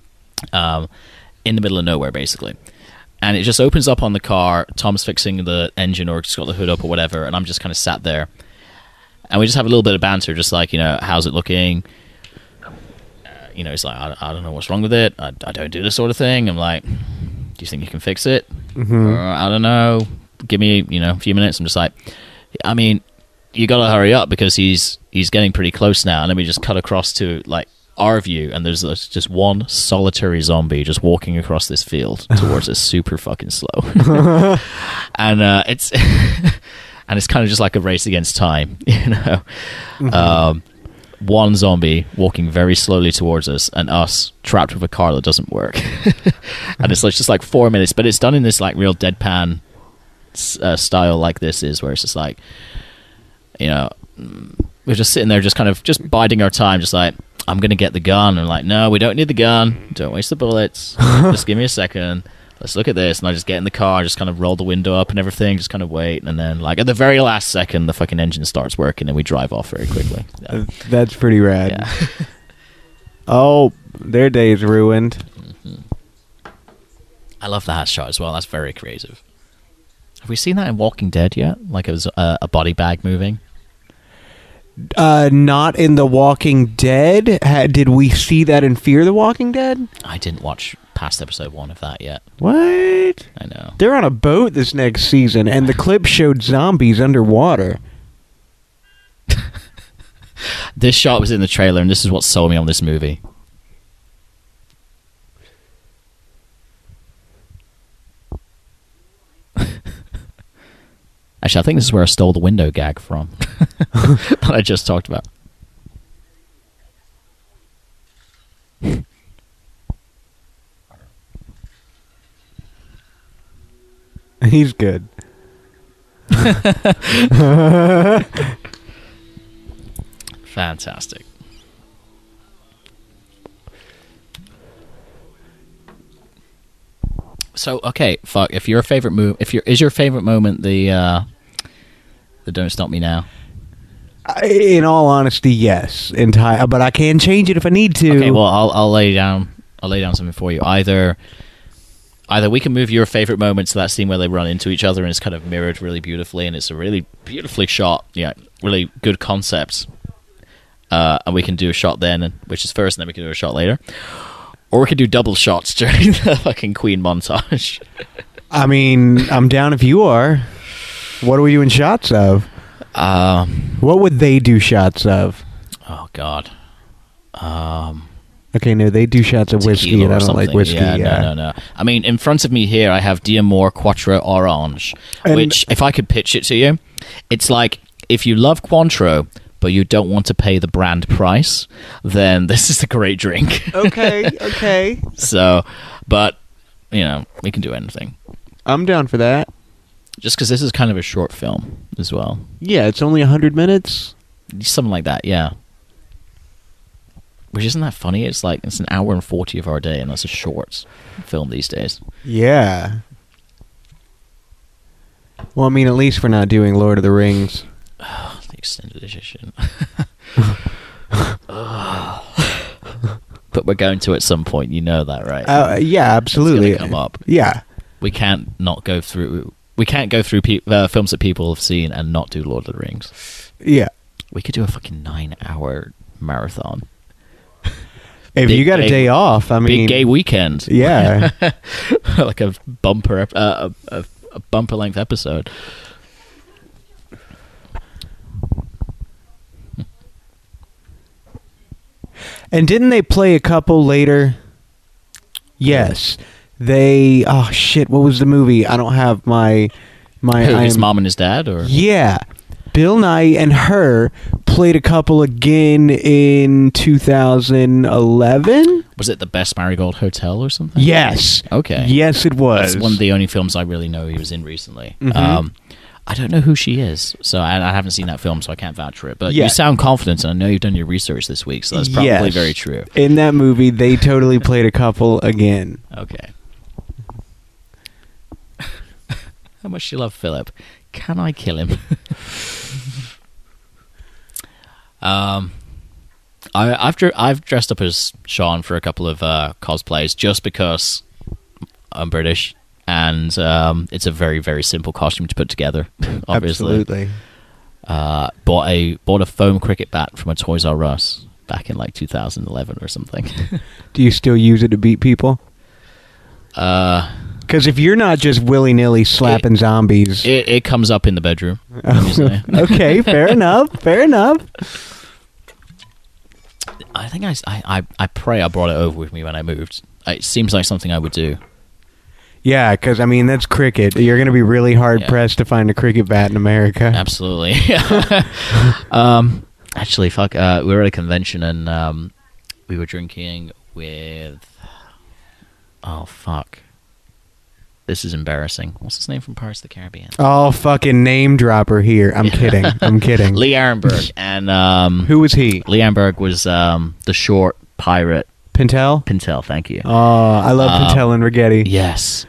in the middle of nowhere, basically. And it just opens up on the car. Tom's fixing the engine or just got the hood up or whatever, and I'm just kind of sat there. And we just have a little bit of banter, just like, how's it looking? He's like, I don't know what's wrong with it. I don't do this sort of thing. I'm like, do you think you can fix it? Mm-hmm. I don't know. Give me, a few minutes. I'm just like, I mean, you got to hurry up because he's getting pretty close now. And then we just cut across to, like, our view, and there's just one solitary zombie just walking across this field towards us super fucking slow. And it's and it's kind of just like a race against time, Mm-hmm. One zombie walking very slowly towards us, and us trapped with a car that doesn't work. And it's just like 4 minutes, but it's done in this like real deadpan style, like this is, where it's just like, we're just sitting there just kind of just biding our time, just like, I'm going to get the gun. And I'm like, no, we don't need the gun. Don't waste the bullets. Just give me a second. Let's look at this. And I just get in the car, just kind of roll the window up and everything, just kind of wait. And then, like, at the very last second, the fucking engine starts working and we drive off very quickly. Yeah. That's pretty rad. Yeah. Oh, their day's ruined. Mm-hmm. I love that shot as well. That's very creative. Have we seen that in Walking Dead yet? Like it was a body bag moving? Not in The Walking Dead. Did we see that in Fear the Walking Dead? I didn't watch past episode 1 of that yet. What? I know. They're on a boat this next season, and the clip showed zombies underwater. This shot was in the trailer, and this is what sold me on this movie. Actually, I think this is where I stole the window gag from that I just talked about. He's good. Fantastic. So, okay, fuck. If your favorite is your favorite moment the Don't Stop Me Now? In all honesty, yes. But I can change it if I need to. Okay, well, I'll lay down something for you. Either we can move your favorite moment to that scene where they run into each other and it's kind of mirrored really beautifully and it's a really beautifully shot, really good concept. And we can do a shot then, which is first, and then we can do a shot later. Or we could do double shots during the fucking Queen montage. I mean, I'm down if you are. What are we doing shots of? What would they do shots of? Oh, God. Okay, no, they do shots of whiskey, and I don't like whiskey. Yeah, no. I mean, in front of me here, I have Diamore Quattro Orange, which, if I could pitch it to you, it's like, if you love Cointreau, but you don't want to pay the brand price, then this is a great drink. Okay. So, but, we can do anything. I'm down for that. Just because this is kind of a short film as well. Yeah, it's only 100 minutes. Something like that, yeah. Which isn't that funny? It's like, it's an hour and 40 of our day, and that's a short film these days. Yeah. Well, I mean, at least we're not doing Lord of the Rings. The extended edition. But we're going to at some point, you know that, right? Yeah, absolutely. It's going to come up. Yeah. We can't go through films that people have seen and not do Lord of the Rings. Yeah. We could do a fucking 9-hour marathon. If you got a day off, I mean... Big gay weekend. Yeah. Like a bumper length episode. And didn't they play a couple later? Yes. They... Oh, shit. What was the movie? I don't have my Who, his mom and his dad? Or yeah. Bill Nye and her played a couple again in 2011. Was it The Best Marigold Hotel or something? Yes. Okay. Yes, it was. That's one of the only films I really know he was in recently. Mhm. I don't know who she is, so I haven't seen that film, so I can't vouch for it. But Yeah. you sound confident, and I know you've done your research this week, so that's probably Yes. very true. In that movie, they totally played a couple again. Okay. How much do you love Philip? Can I kill him? I've dressed up as Sean for a couple of cosplays just because I'm British, and it's a very, very simple costume to put together. Obviously, Absolutely. bought a foam cricket bat from a Toys R Us back in like 2011 or something. Do you still use it to beat people? Because if you're not just willy-nilly slapping zombies... It comes up in the bedroom. usually. Okay, fair enough. Fair enough. I think I pray I brought it over with me when I moved. It seems like something I would do. Yeah, because, I mean, that's cricket. You're going to be really hard-pressed to find a cricket bat in America. Absolutely. Actually, fuck. We were at a convention and we were drinking with... Oh, fuck. This is embarrassing. What's his name from Pirates of the Caribbean? Oh, fucking name dropper here. I'm kidding. I'm kidding. Lee Arenberg. And Who was he? Lee Arenberg was the short pirate. Pintel? Pintel, thank you. Oh, I love Pintel and Rigetti. Yes.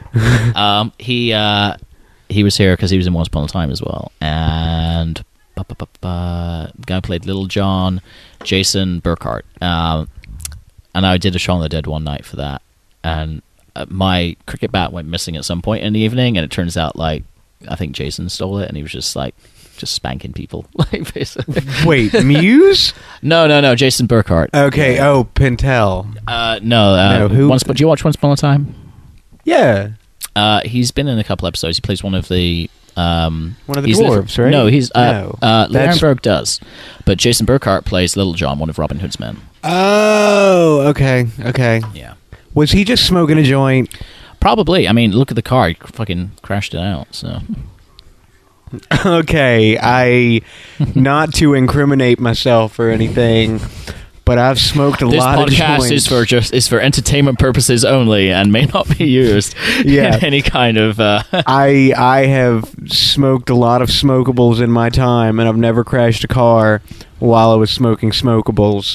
He was here because he was in Once Upon a Time as well. And guy who played Little John, Jason Burkhart. And I did a Shaun of the Dead one night for that. And my cricket bat went missing at some point in the evening, and it turns out, like, I think Jason stole it, and he was just spanking people. Like, basically. Wait, Muse? No, Jason Burkhart. Okay, oh, Pintel. No, who? Do you watch Once Upon a Time? Yeah. He's been in a couple episodes. He plays one of the... one of the dwarves, right? No, he's... No. Ehrenberg does. But Jason Burkhart plays Little John, one of Robin Hood's men. Oh, okay. Yeah. Was he just smoking a joint? Probably. I mean, look at the car. He fucking crashed it out, so... Okay, not to incriminate myself or anything, but I've smoked a lot of joints. This podcast is for entertainment purposes only and may not be used in any kind of... I have smoked a lot of smokables in my time, and I've never crashed a car while I was smoking smokables.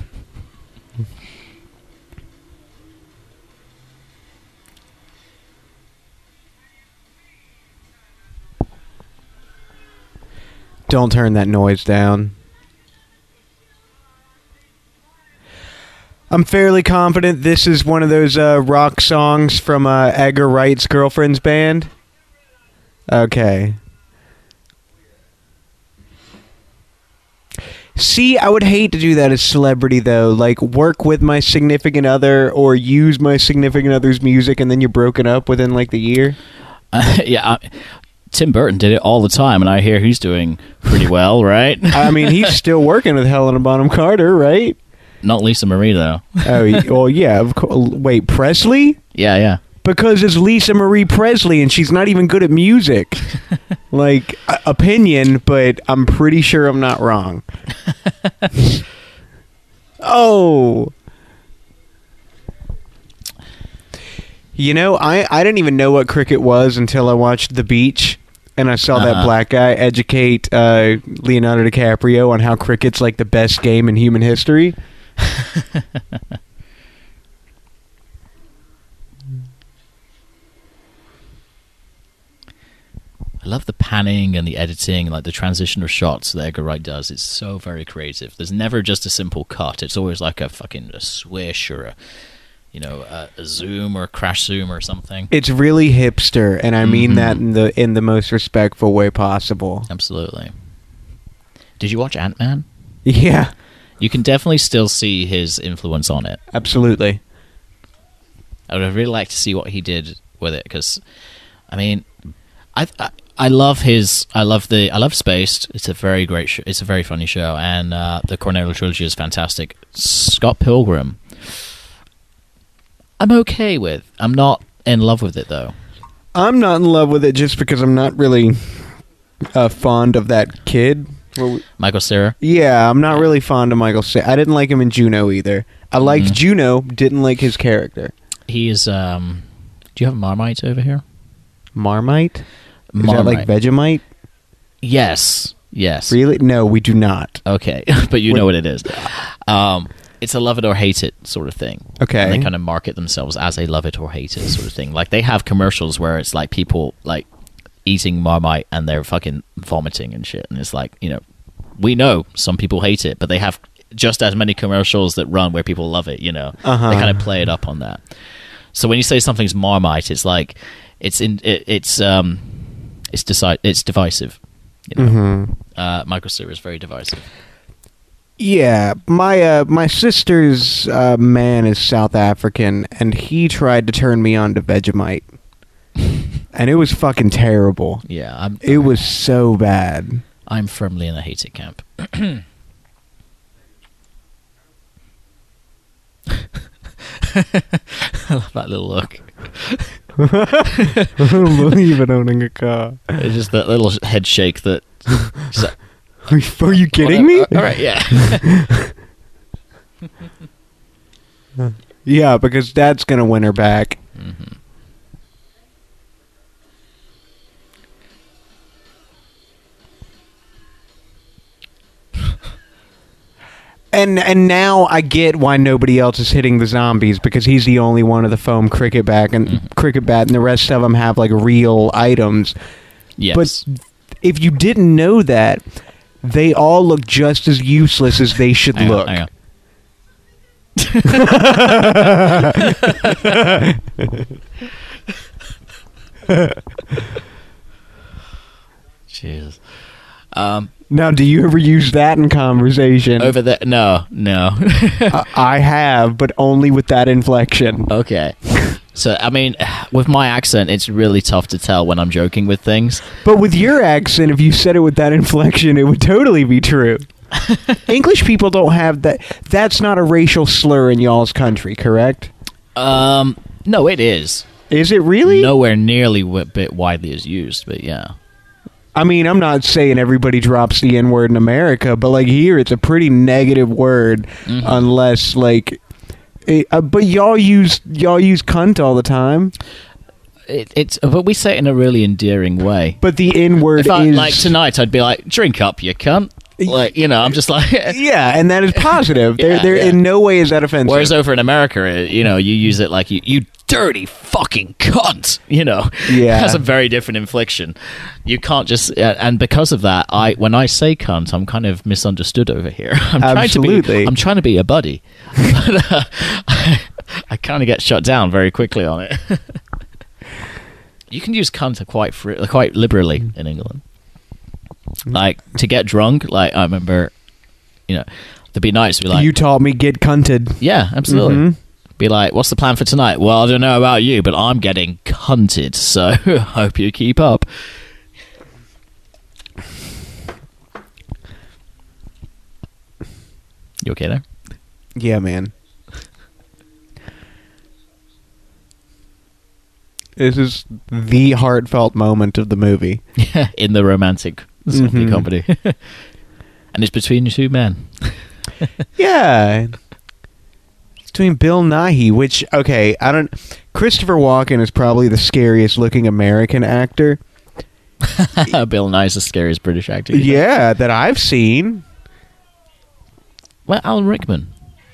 Don't turn that noise down. I'm fairly confident this is one of those rock songs from Edgar Wright's girlfriend's band. Okay. See, I would hate to do that as celebrity, though. Like, work with my significant other or use my significant other's music, and then you're broken up within, like, the year. Yeah, Tim Burton did it all the time, and I hear he's doing pretty well, right? I mean, he's still working with Helena Bonham Carter, right? Not Lisa Marie, though. Oh, well, yeah. Of course. Wait, Presley? Yeah. Because it's Lisa Marie Presley, and she's not even good at music. Like, opinion, but I'm pretty sure I'm not wrong. Oh. You know, I didn't even know what cricket was until I watched The Beach, and I saw that black guy educate Leonardo DiCaprio on how cricket's like the best game in human history. I love the panning and the editing, like the transition of shots that Edgar Wright does. It's so very creative. There's never just a simple cut. It's always like a swish or a zoom or a crash zoom or something. It's really hipster, and I mean that in the most respectful way possible. Absolutely. Did you watch Ant-Man? Yeah. You can definitely still see his influence on it. Absolutely. I would really like to see what he did with it, because, I mean, I love Spaced. It's a very great show. It's a very funny show, and the Cornetto trilogy is fantastic. Scott Pilgrim, I'm okay with. I'm not in love with it, though. I'm not in love with it just because I'm not really fond of that kid. Michael Cera. Yeah, I'm not really fond of Michael Cera. I didn't like him in Juno either. I liked Juno, didn't like his character. He is. Do you have Marmite over here? Marmite? Is Marmite. that like Vegemite? Yes. Really? No, we do not. Okay, but you know what it is. It's a love it or hate it sort of thing. Okay. And they kind of market themselves as a love it or hate it sort of thing. Like, they have commercials where it's like people like eating Marmite and they're fucking vomiting and shit. And it's like, you know, we know some people hate it, but they have just as many commercials that run where people love it, you know. They kind of play it up on that. So when you say something's Marmite, it's like it's divisive. You know? Michael Cera is very divisive. Yeah, my sister's man is South African, and he tried to turn me on to Vegemite, and it was fucking terrible. Yeah, it was so bad. I'm firmly in the hate it camp. I love that little look. I don't believe in owning a car. It's just that little head shake that. Are you kidding me? All right, yeah. Yeah, because Dad's gonna win her back. And now I get why nobody else is hitting the zombies, because he's the only one of the foam cricket bat, and the rest of them have like real items. Yes. But if you didn't know that, they all look just as useless as they should look. Hang on. Jesus. Now, do you ever use that in conversation? Over there? No. I have, but only with that inflection. Okay. So, I mean, with my accent, it's really tough to tell when I'm joking with things. But with your accent, if you said it with that inflection, it would totally be true. English people don't have that. That's not a racial slur in y'all's country, correct? No, it is. Is it really? Nowhere nearly a bit widely as used, but yeah. I mean, I'm not saying everybody drops the N-word in America, but like here, it's a pretty negative word, unless like. But y'all use cunt all the time. But we say it in a really endearing way. But the N-word is like tonight. I'd be like, "Drink up, you cunt." Like, you know, I'm just like, yeah, and that is positive. They're in no way is that offensive. Whereas over in America, you know, you use it like you dirty fucking cunt. You know, yeah, has a very different inflection. You can't just, and because of that, when I say cunt, I'm kind of misunderstood over here. Absolutely, I'm trying to be a buddy, but I kind of get shut down very quickly on it. You can use cunt quite liberally in England. Like, to get drunk, like, I remember, you know, there'd be nights to be like... You taught me get cunted. Yeah, absolutely. Be like, what's the plan for tonight? Well, I don't know about you, but I'm getting cunted, so hope you keep up. You okay there? Yeah, man. This is the heartfelt moment of the movie. In the romantic zombie comedy. And it's between two men. Yeah. It's between Bill Nighy, which, okay, Christopher Walken is probably the scariest looking American actor. Bill Nighy's the scariest British actor. Yeah, that I've seen. Well, Alan Rickman.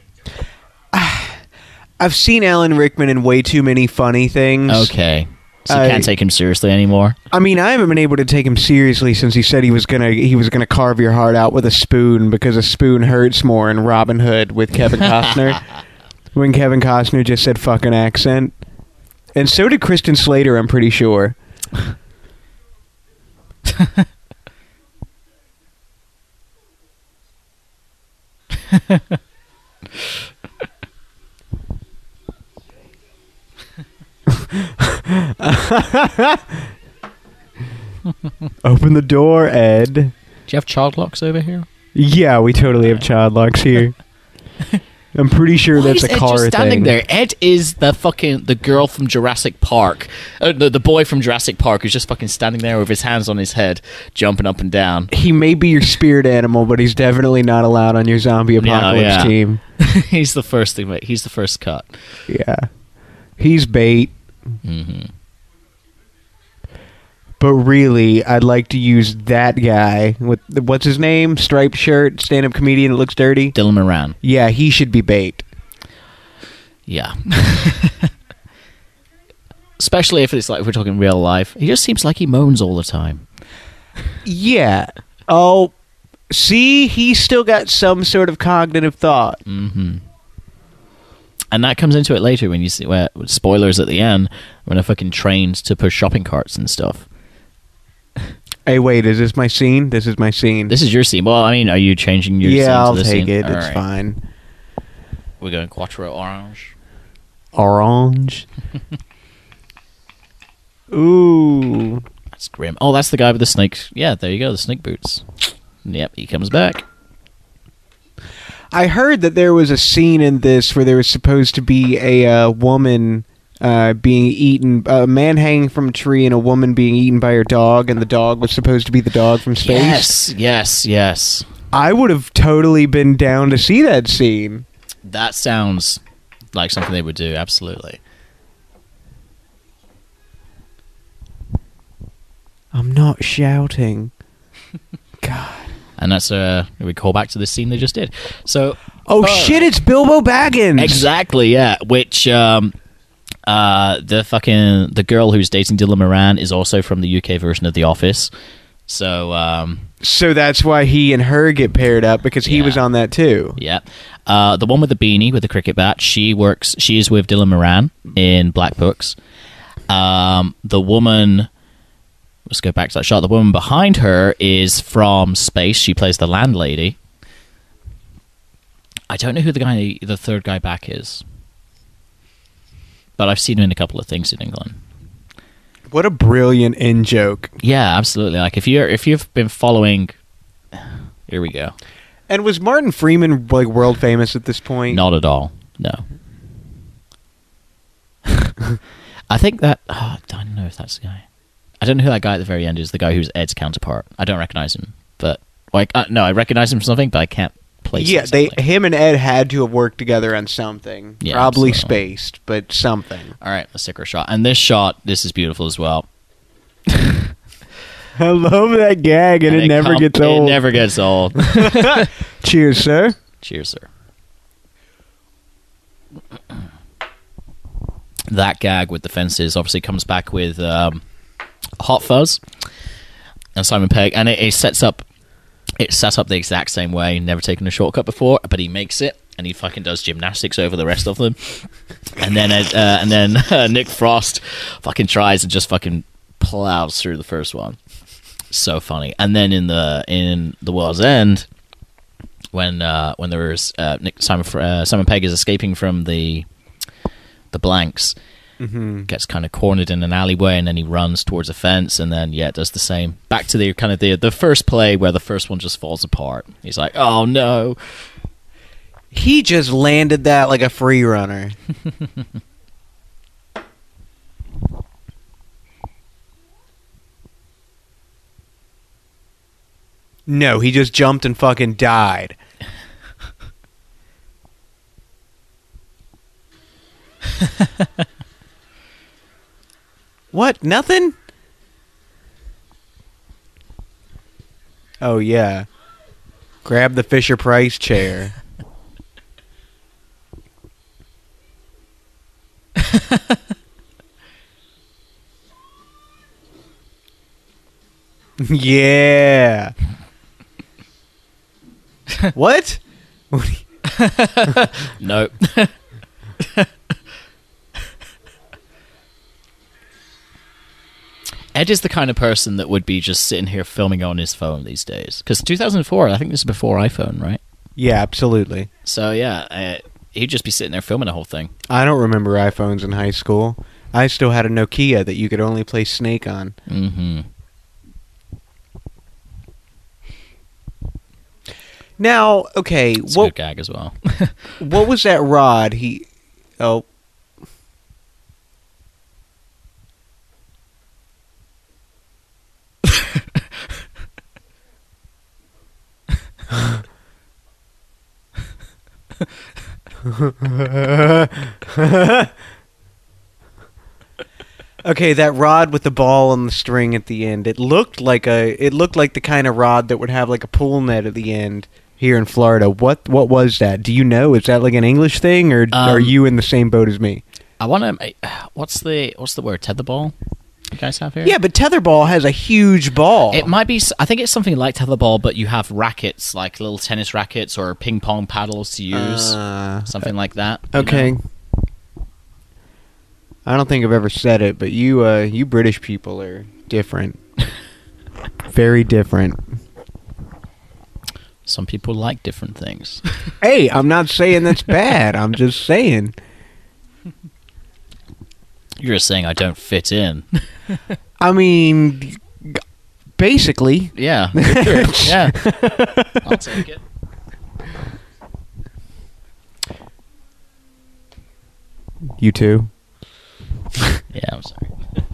I've seen Alan Rickman in way too many funny things. Okay. So you can't take him seriously anymore? I mean, I haven't been able to take him seriously since he said he was gonna carve your heart out with a spoon, because a spoon hurts more in Robin Hood with Kevin Costner. When Kevin Costner just said fucking accent. And so did Kristen Slater, I'm pretty sure. Open the door, Ed. Do you have child locks over here? Yeah, we totally have child locks here. I'm pretty sure Why that's is a Ed car just standing thing. there? Ed is the girl from Jurassic Park, the boy from Jurassic Park who's just fucking standing there with his hands on his head, jumping up and down. He may be your spirit animal, but he's definitely not allowed on your zombie apocalypse yeah. team. He's the first thing. He's the first cut. Yeah, he's bait. Mm-hmm. But really, I'd like to use that guy with what's his name? Striped shirt, stand-up comedian that looks dirty. Dylan Moran. Yeah, he should be bait. Yeah. Especially if it's like, if we're talking real life. He just seems like he moans all the time. Yeah. Oh, see, he's still got some sort of cognitive thought. Mm-hmm. And that comes into it later when you see, where spoilers at the end, when they're fucking trained to push shopping carts and stuff. Hey, wait, is this my scene? This is my scene. This is your scene. Well, I mean, are you changing your scene Yeah, to I'll this take scene? it. All It's right. fine. We're going Quattro Orange. Orange. Ooh. That's grim. Oh, that's the guy with the snake. Yeah, there you go, the snake boots. Yep, he comes back. I heard that there was a scene in this where there was supposed to be a woman being eaten, a man hanging from a tree and a woman being eaten by her dog, and the dog was supposed to be the dog from space. Yes. I would have totally been down to see that scene. That sounds like something they would do, absolutely. I'm not shouting. God. And that's we call back to the scene they just did. So, Oh shit! It's Bilbo Baggins. exactly, yeah. Which the girl who's dating Dylan Moran is also from the UK version of The Office. So, So that's why he and her get paired up, because he Yeah. was on that too. yeah. The one with the beanie with the cricket bat, she is with Dylan Moran in Black Books. The woman, let's go back to that shot. The woman behind her is from Space. She plays the landlady. I don't know who the third guy back is, but I've seen him in a couple of things in England. What a brilliant in joke. Yeah, absolutely. Like if you've been following, here we go. And was Martin Freeman like world famous at this point? Not at all. No. I think that I don't know if that's the guy. I don't know who that guy at the very end is. The guy who's Ed's counterpart. I don't recognize him, but like no, I recognize him from something, but I can't place. Yeah, him him and Ed had to have worked together on something. Yeah, Probably absolutely. spaced, but something. All right, let's take our shot. And this is beautiful as well. I love that gag, and it never gets old. It never gets old. Cheers, sir. Cheers, sir. That gag with the fences obviously comes back with Hot Fuzz and Simon Pegg, and it sets up the exact same way. Never taken a shortcut before, but he makes it, and he fucking does gymnastics over the rest of them. And then Nick Frost fucking tries and just fucking plows through the first one. So funny. And then in the World's End, when there's Simon Pegg is escaping from the blanks, gets kind of cornered in an alleyway, and then he runs towards a fence, and then it does the same. Back to the kind of the first play where the first one just falls apart. He's like, oh no. He just landed that like a free runner. No, he just jumped and fucking died. What? Nothing? Oh, yeah. Grab the Fisher-Price chair. Yeah. What? No. Ed is the kind of person that would be just sitting here filming on his phone these days. Because 2004, I think this is before iPhone, right? Yeah, absolutely. So, yeah, he'd just be sitting there filming the whole thing. I don't remember iPhones in high school. I still had a Nokia that you could only play Snake on. Mm-hmm. Now, okay, It's a good gag as well. what was that rod? Oh. Okay, that rod with the ball and the string at the end. It looked like the kind of rod that would have like a pool net at the end here in Florida. What was that? Do you know? Is that like an English thing, or are you in the same boat as me? I want to. What's the word? Tetherball? You guys have here? Yeah, but tetherball has a huge ball. It might be. I think it's something like tetherball, but you have rackets, like little tennis rackets or ping pong paddles to use, something like that. Okay. You know? I don't think I've ever said it, but you British people are different. Very different. Some people like different things. Hey, I'm not saying that's bad. I'm just saying. You're just saying I don't fit in. I mean, basically. Yeah. Yeah. I'll take it. You too. Yeah, I'm sorry.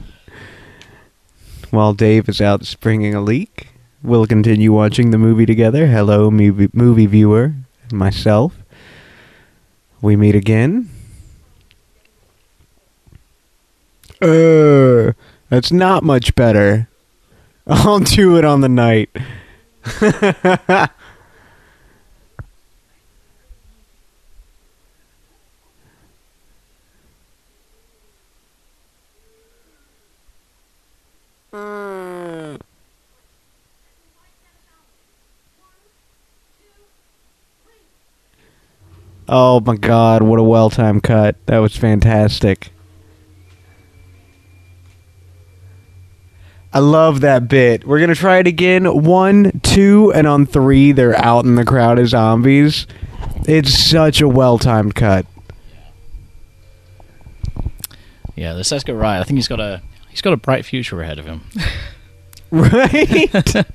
While Dave is out springing a leak, we'll continue watching the movie together. Hello, movie viewer, and myself. We meet again. That's not much better. I'll do it on the night. Oh my god, what a well-timed cut. That was fantastic. I love that bit. We're going to try it again. 1, 2, and on 3, they're out in the crowd as zombies. It's such a well-timed cut. Yeah, this Edgar Wright. I think he's got a bright future ahead of him. Right?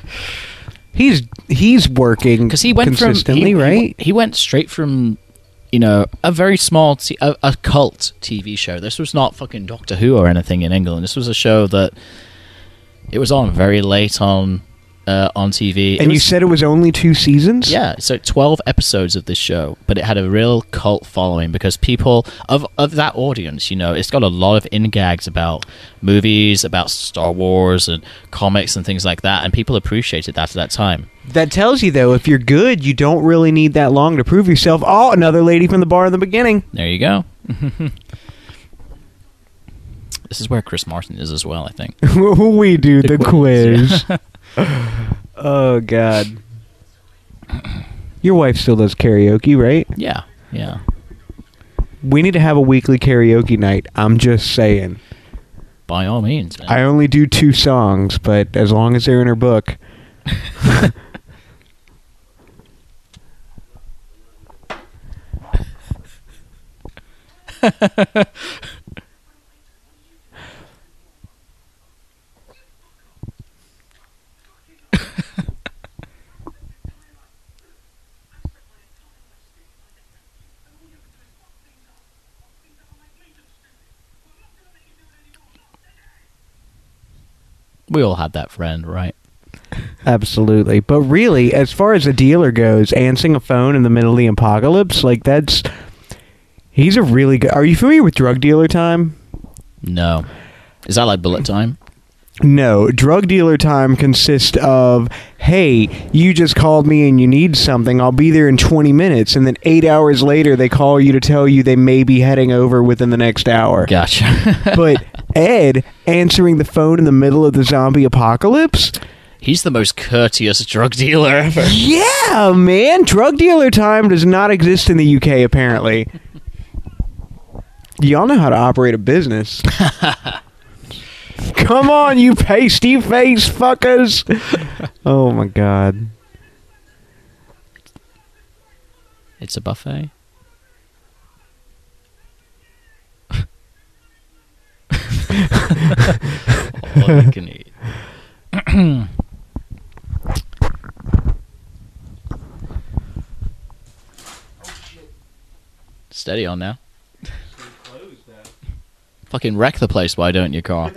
He's working because he went consistently, right? He went straight from, a very small, a cult TV show. This was not fucking Doctor Who or anything in England. This was a show that it was on very late on TV. And you said it was only 2 seasons? Yeah, so 12 episodes of this show, but it had a real cult following because people of that audience, it's got a lot of in-gags about movies, about Star Wars and comics and things like that, and people appreciated that at that time. That tells you, though, if you're good, you don't really need that long to prove yourself. Oh, another lady from the bar in the beginning. There you go. This is where Chris Martin is as well, I think. We do the quiz. Yeah. Oh, God. Your wife still does karaoke, right? Yeah, yeah. We need to have a weekly karaoke night. I'm just saying. By all means, man. I only do 2 songs, but as long as they're in her book. We all had that friend, right? Absolutely. But really, as far as a dealer goes, answering a phone in the middle of the apocalypse, he's a really good... Are you familiar with Drug Dealer Time? No. Is that like Bullet Time? No. Drug Dealer Time consists of, hey, you just called me and you need something. I'll be there in 20 minutes. And then 8 hours later, they call you to tell you they may be heading over within the next hour. Gotcha. But Ed answering the phone in the middle of the zombie apocalypse... He's the most courteous drug dealer ever. Yeah, man. Drug Dealer Time does not exist in the UK, apparently. Y'all know how to operate a business. Come on, you pasty face fuckers. Oh, my God. It's a buffet. All you can eat. Steady on now. Fucking wreck the place, why don't you, Carl?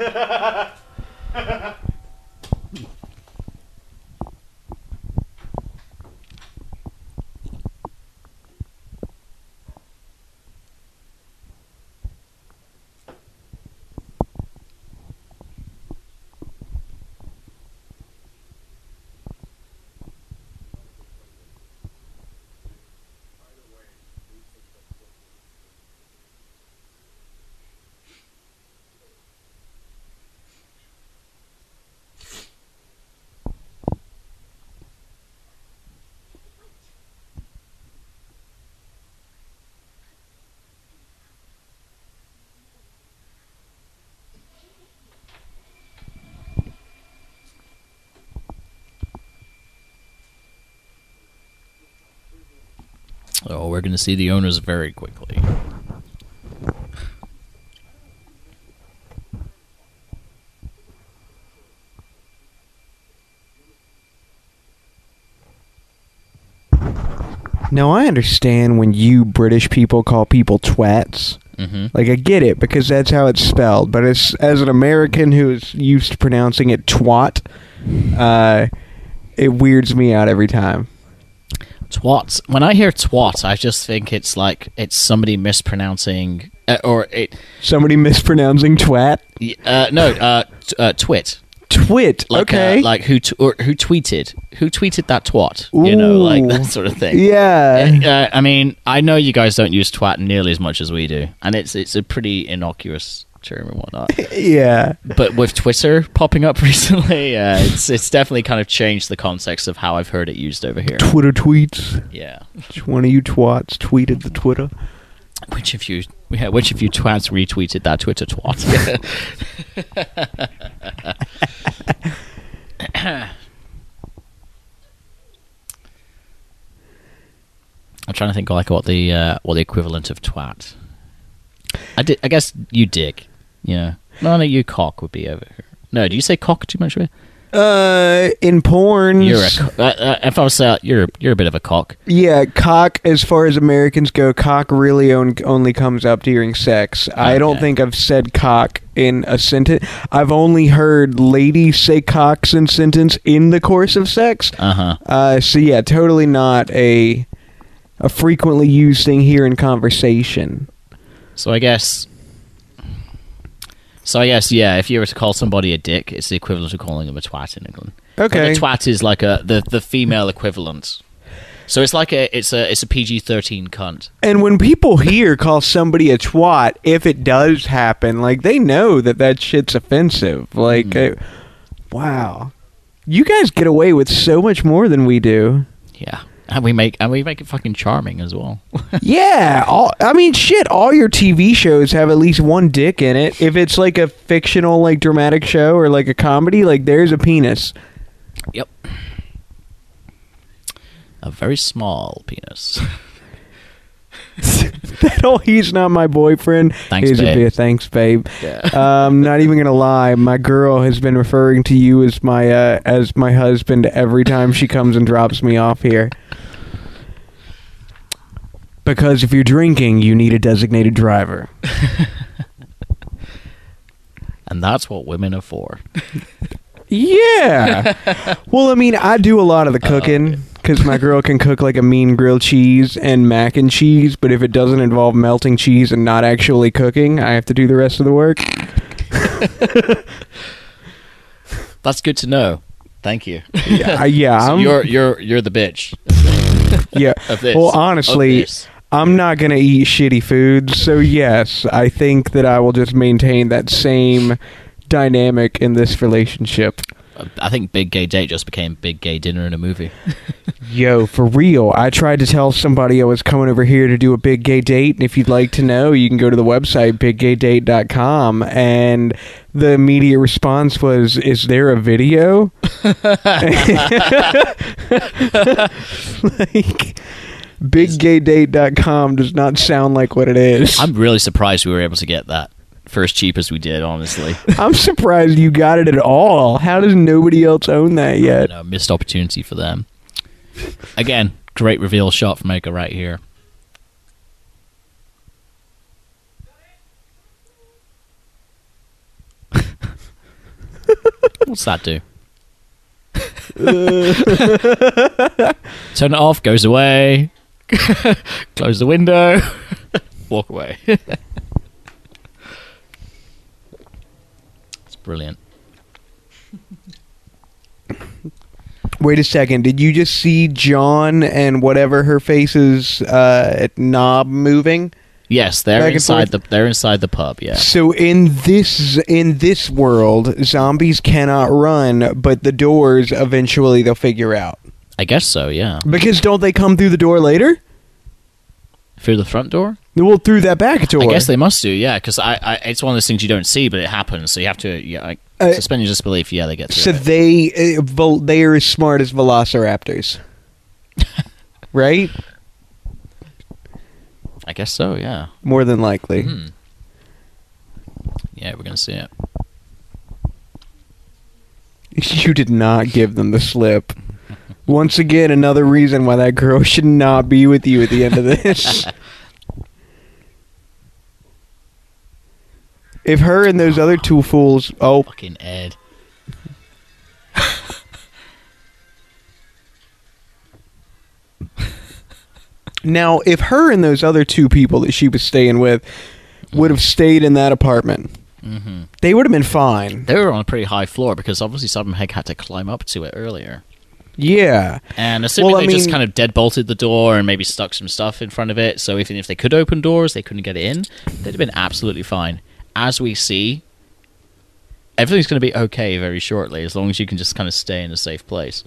Oh, we're going to see the owners very quickly. Now, I understand when you British people call people twats. Mm-hmm. Like, I get it, because that's how it's spelled. But as an American who is used to pronouncing it twat, it weirds me out every time. Twat. When I hear twat, I just think it's like it's somebody mispronouncing, Somebody mispronouncing twat? Twit. Twit. Like, okay. Like who tweeted? Who tweeted that twat? You know, like that sort of thing. Yeah. I mean, I know you guys don't use twat nearly as much as we do, and it's a pretty innocuous term and whatnot. Yeah. But with Twitter popping up recently, it's definitely kind of changed the context of how I've heard it used over here. Twitter tweets. Yeah. Which one of you twats tweeted the Twitter? Which of you twats retweeted that Twitter twat? I'm trying to think like what the equivalent of twat. I guess you dick. Yeah. No, you cock would be over here. No, do you say cock too much? In porn, if I was you're a bit of a cock. Yeah, cock. As far as Americans go, cock really only comes up during sex. Okay. I don't think I've said cock in a sentence. I've only heard ladies say cocks in sentence in the course of sex. So yeah, totally not a frequently used thing here in conversation. So I guess, yeah, if you were to call somebody a dick, it's the equivalent of calling them a twat in England. Okay. But the twat is like the female equivalent. So it's like it's a PG-13 cunt. And when people here call somebody a twat, if it does happen, like, they know that shit's offensive. Like, wow. You guys get away with so much more than we do. Yeah. And we make it fucking charming as well. Yeah, all your TV shows have at least one dick in it. If it's like a fictional, like, dramatic show or like a comedy, like, there's a penis. Yep. A very small penis. He's not my boyfriend. Thanks, babe. Thanks, babe. Yeah. Not even gonna lie, my girl has been referring to you as my husband every time she comes and drops me off here. Because if you're drinking, you need a designated driver. And that's what women are for. Yeah. Well, I mean, I do a lot of the cooking. Because my girl can cook like a mean grilled cheese and mac and cheese, but if it doesn't involve melting cheese and not actually cooking, I have to do the rest of the work. That's good to know. Thank you. Yeah. So you're the bitch. Yeah. Of this. Well, honestly, I'm not gonna eat shitty food, so yes, I think that I will just maintain that same dynamic in this relationship. I think Big Gay Date just became Big Gay Dinner in a movie. Yo, for real. I tried to tell somebody I was coming over here to do a big gay date, and if you'd like to know, you can go to the website, biggaydate.com, and the immediate response was, is there a video? Like, biggaydate.com does not sound like what it is. I'm really surprised we were able to get that for as cheap as we did, honestly. I'm surprised you got it at all. How does nobody else own that yet? Missed opportunity for them. Again, great reveal shot from Mako right here. What's that do? Turn it off, goes away. Close the window. Walk away. It's brilliant. Wait a second. Did you just see John and whatever her face is knob moving? Yes, they're inside the pub, yeah. So in this world, zombies cannot run, but the doors eventually they'll figure out. I guess so, yeah. Because don't they come through the door later? Through the front door? Well, through that back door. I guess they must do, yeah, because it's one of those things you don't see, but it happens, so you have to suspend your disbelief. Yeah, they get through. So they are as smart as velociraptors. Right? I guess so, yeah. More than likely. Mm. Yeah, we're going to see it. You did not give them the slip. Once again, another reason why that girl should not be with you at the end of this. If her and those other two fools... Oh. Fucking Ed. Now, if her and those other two people that she was staying with would have stayed in that apartment, they would have been fine. They were on a pretty high floor because obviously Simon Pegg had to climb up to it earlier. Yeah. And assuming they just kind of deadbolted the door and maybe stuck some stuff in front of it, so even if they could open doors, they couldn't get it in, they'd have been absolutely fine. As we see, everything's going to be okay very shortly as long as you can just kind of stay in a safe place.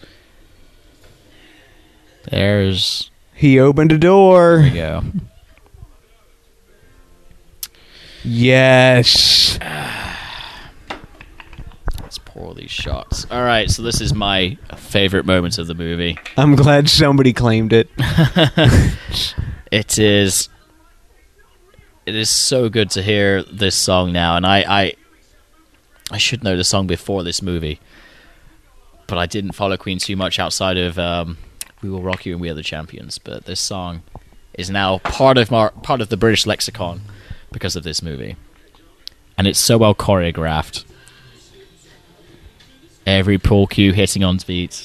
There's... He opened a door. There we go. Yes. Let's pour these shots. All right, so this is my favorite moment of the movie. I'm glad somebody claimed it. It is so good to hear this song now, and I should know the song before this movie, but I didn't follow Queen too much outside of We Will Rock You and We Are the Champions. But this song is now part of the British lexicon because of this movie, and it's so well choreographed. Every pull cue hitting on beats.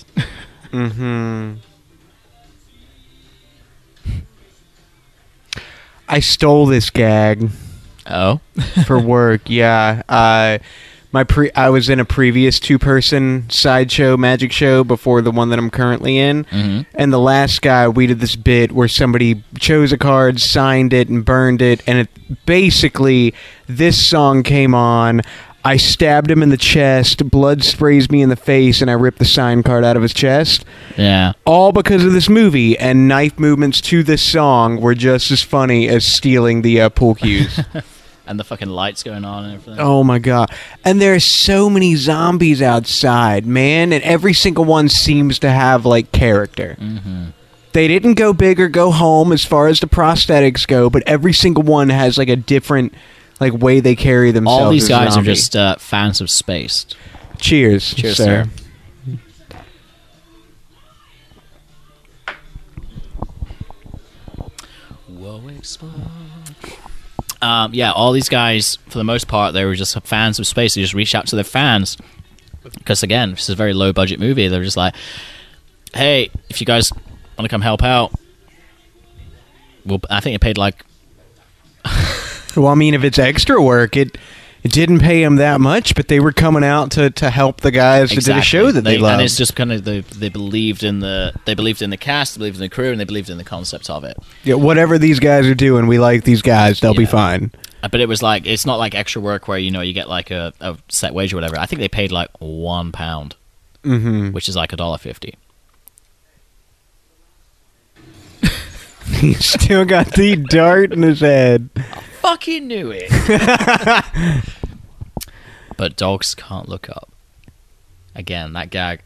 I stole this gag. Oh? For work, yeah. I was in a previous two-person sideshow magic show before the one that I'm currently in, and the last guy, we did this bit where somebody chose a card, signed it, and burned it, and basically this song came on. I stabbed him in the chest, blood sprays me in the face, and I ripped the sign card out of his chest. Yeah. All because of this movie, and knife movements to this song were just as funny as stealing the pool cues. And the fucking lights going on and everything. Oh my god. And there are so many zombies outside, man, and every single one seems to have, like, character. They didn't go big or go home as far as the prosthetics go, but every single one has, like, a different... like way they carry themselves. All these guys are just fans of space. Cheers. Cheers, sir. Whoa, explode. Yeah, all these guys, for the most part, they were just fans of space. They just reached out to their fans. Because, again, this is a very low-budget movie. They're just like, hey, if you guys want to come help out, well, I think it paid, like... Well, I mean, if it's extra work, it didn't pay them that much, but they were coming out to help the guys that did a show that they loved. And it's just kind of they believed in the cast, they believed in the crew, and they believed in the concept of it. Yeah, whatever these guys are doing, we like these guys. They'll be fine. But it was like, it's not like extra work where you get like a set wage or whatever. I think they paid like £1, which is like $1.50. He still got the dart in his head. Fucking knew it. But dogs can't look up. Again, that gag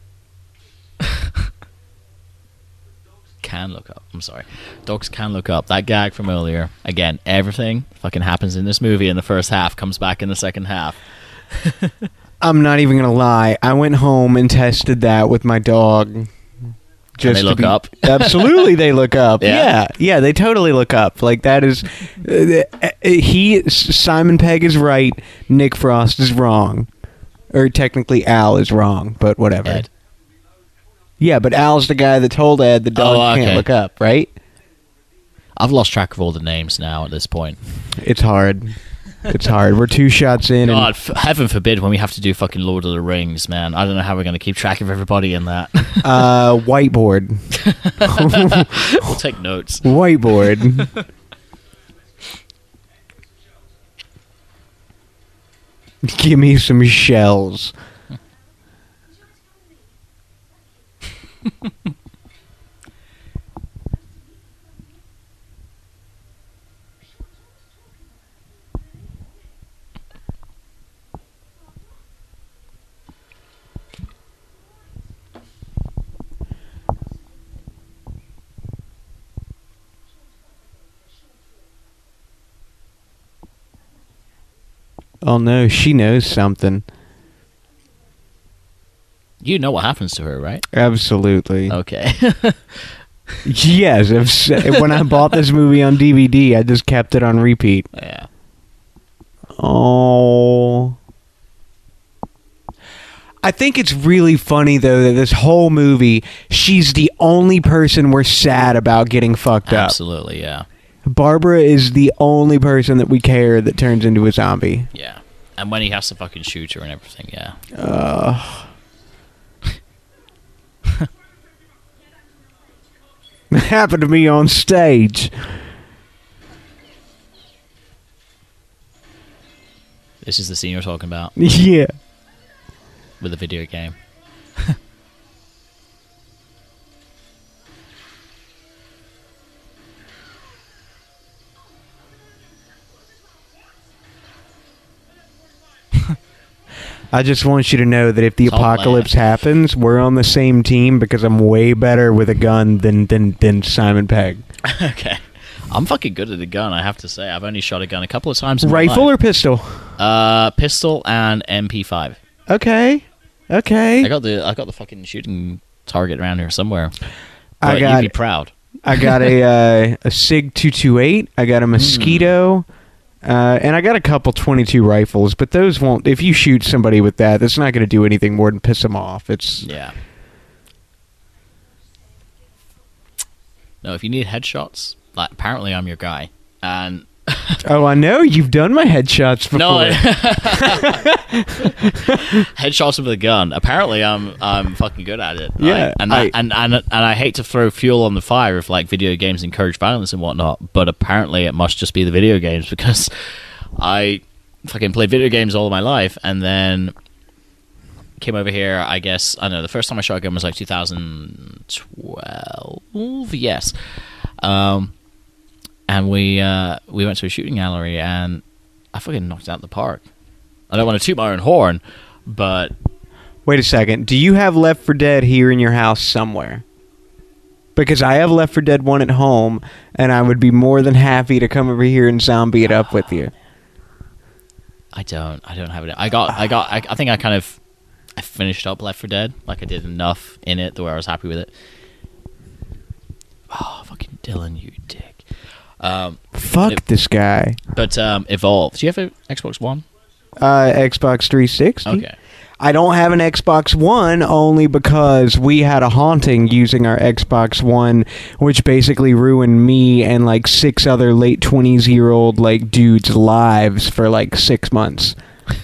can look up. I'm sorry. Dogs can look up. That gag from earlier. Again, everything fucking happens in this movie in the first half, comes back in the second half. I'm not even gonna lie. I went home and tested that with my dog. Just they look up. Absolutely, they look up. Yeah, they totally look up. Like, that is, Simon Pegg is right. Nick Frost is wrong. Or technically Al is wrong, but whatever. Ed. Yeah, but Al's the guy that told Ed the dog okay. can't look up, right? I've lost track of all the names now at this point. It's hard. It's hard. We're 2 shots in. God, heaven forbid when we have to do fucking Lord of the Rings, man. I don't know how we're going to keep track of everybody in that. Whiteboard. We'll take notes. Whiteboard. Give me some shells. Oh no, she knows something. You know what happens to her, right? Absolutely. Okay. Yes, when I bought this movie on DVD, I just kept it on repeat. Yeah. Oh. I think it's really funny, though, that this whole movie, she's the only person we're sad about getting fucked up. Absolutely, yeah. Barbara is the only person that we care that turns into a zombie. Yeah. And when he has to fucking shoot her and everything, yeah. It happened to me on stage. This is the scene you're talking about Yeah. with the video game. I just want you to know that if the It's all apocalypse happens, we're on the same team because I'm way better with a gun than Simon Pegg. Okay. I'm fucking good at a gun, I have to say. I've only shot a gun a couple of times in my Rifle life. or pistol? Pistol and MP5. Okay. I got the fucking shooting target around here somewhere. I But got you'd be proud. I got a Sig 228. I got a Mosquito. And I got a couple 22 rifles, but those won't... If you shoot somebody with that, that's not going to do anything more than piss them off. It's... Yeah. No, if you need headshots, like, apparently I'm your guy. And... Oh, I know. You've done my headshots before. No, headshots with a gun. Apparently, I'm fucking good at it. Yeah, right? And I hate to throw fuel on the fire if like video games encourage violence and whatnot, but apparently it must just be the video games because I fucking played video games all of my life, and then came over here. I guess I don't know. The first time I shot a gun was like 2012. Yes. And we went to a shooting gallery, and I fucking knocked it out the park. I don't want to toot my own horn, but... Wait a second. Do you have Left 4 Dead here in your house somewhere? Because I have Left 4 Dead 1 at home, and I would be more than happy to come over here and zombie it up with you. I don't have it. I think I finished up Left 4 Dead. Like, I did enough in it to where I was happy with it. Oh, fucking Dylan, you dick. Fuck this guy. But Evolve. Do you have an Xbox One? Xbox 360. Okay. I don't have an Xbox One only because we had a haunting using our Xbox One, which basically ruined me and like 6 other late 20s-year-old like dudes' lives for like 6 months.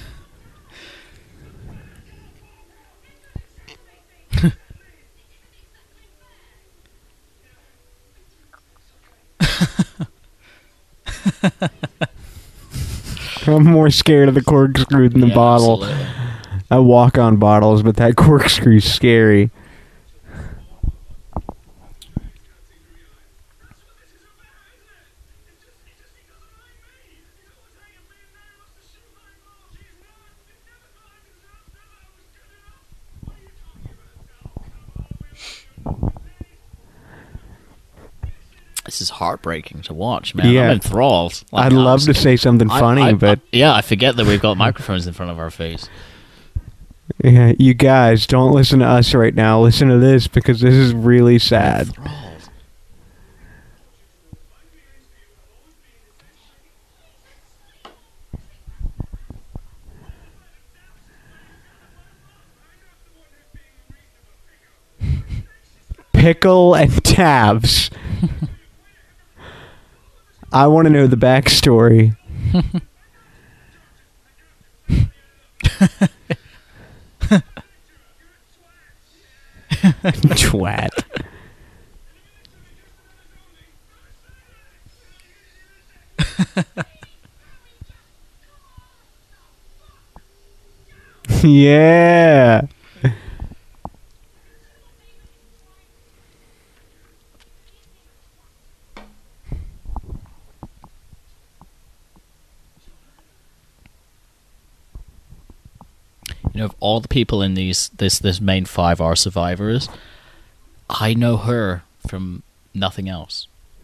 I'm more scared of the corkscrew than the bottle. Absolutely. I walk on bottles, but that corkscrew's scary. This is heartbreaking to watch, man. Yeah. I'm enthralled. Like, I'd love to say something funny, but... yeah, I forget that we've got microphones in front of our face. Yeah, you guys, don't listen to us right now. Listen to this, because this is really sad. Enthralled. Pickle and Tabs. I want to know the backstory. Twat. Yeah. You know, of all the people in this main 5 are survivors, I know her from nothing else.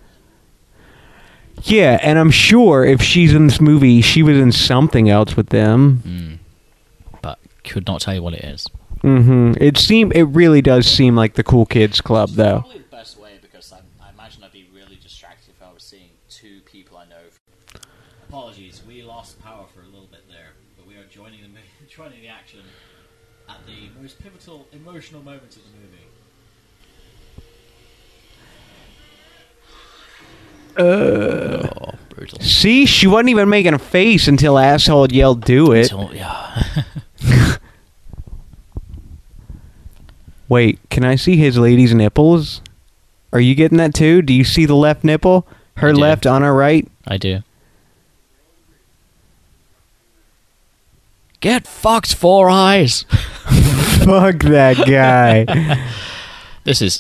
Yeah, and I'm sure if she's in this movie, she was in something else with them. But could not tell you what it is. It really does seem like the Cool Kids Club, though. Probably the best way, because I imagine I'd be really distracted if I was seeing 2 people I know. Apologies, we lost power for a little bit there, but we are joining the action at the most pivotal, emotional moments of the movie. Brutal. See, she wasn't even making a face until asshole yelled, "Do it." Yeah. Wait, can I see his lady's nipples? Are you getting that too? Do you see the left nipple? Her do. left on her right? I do. Get fucked, Four Eyes. Fuck that guy. This is...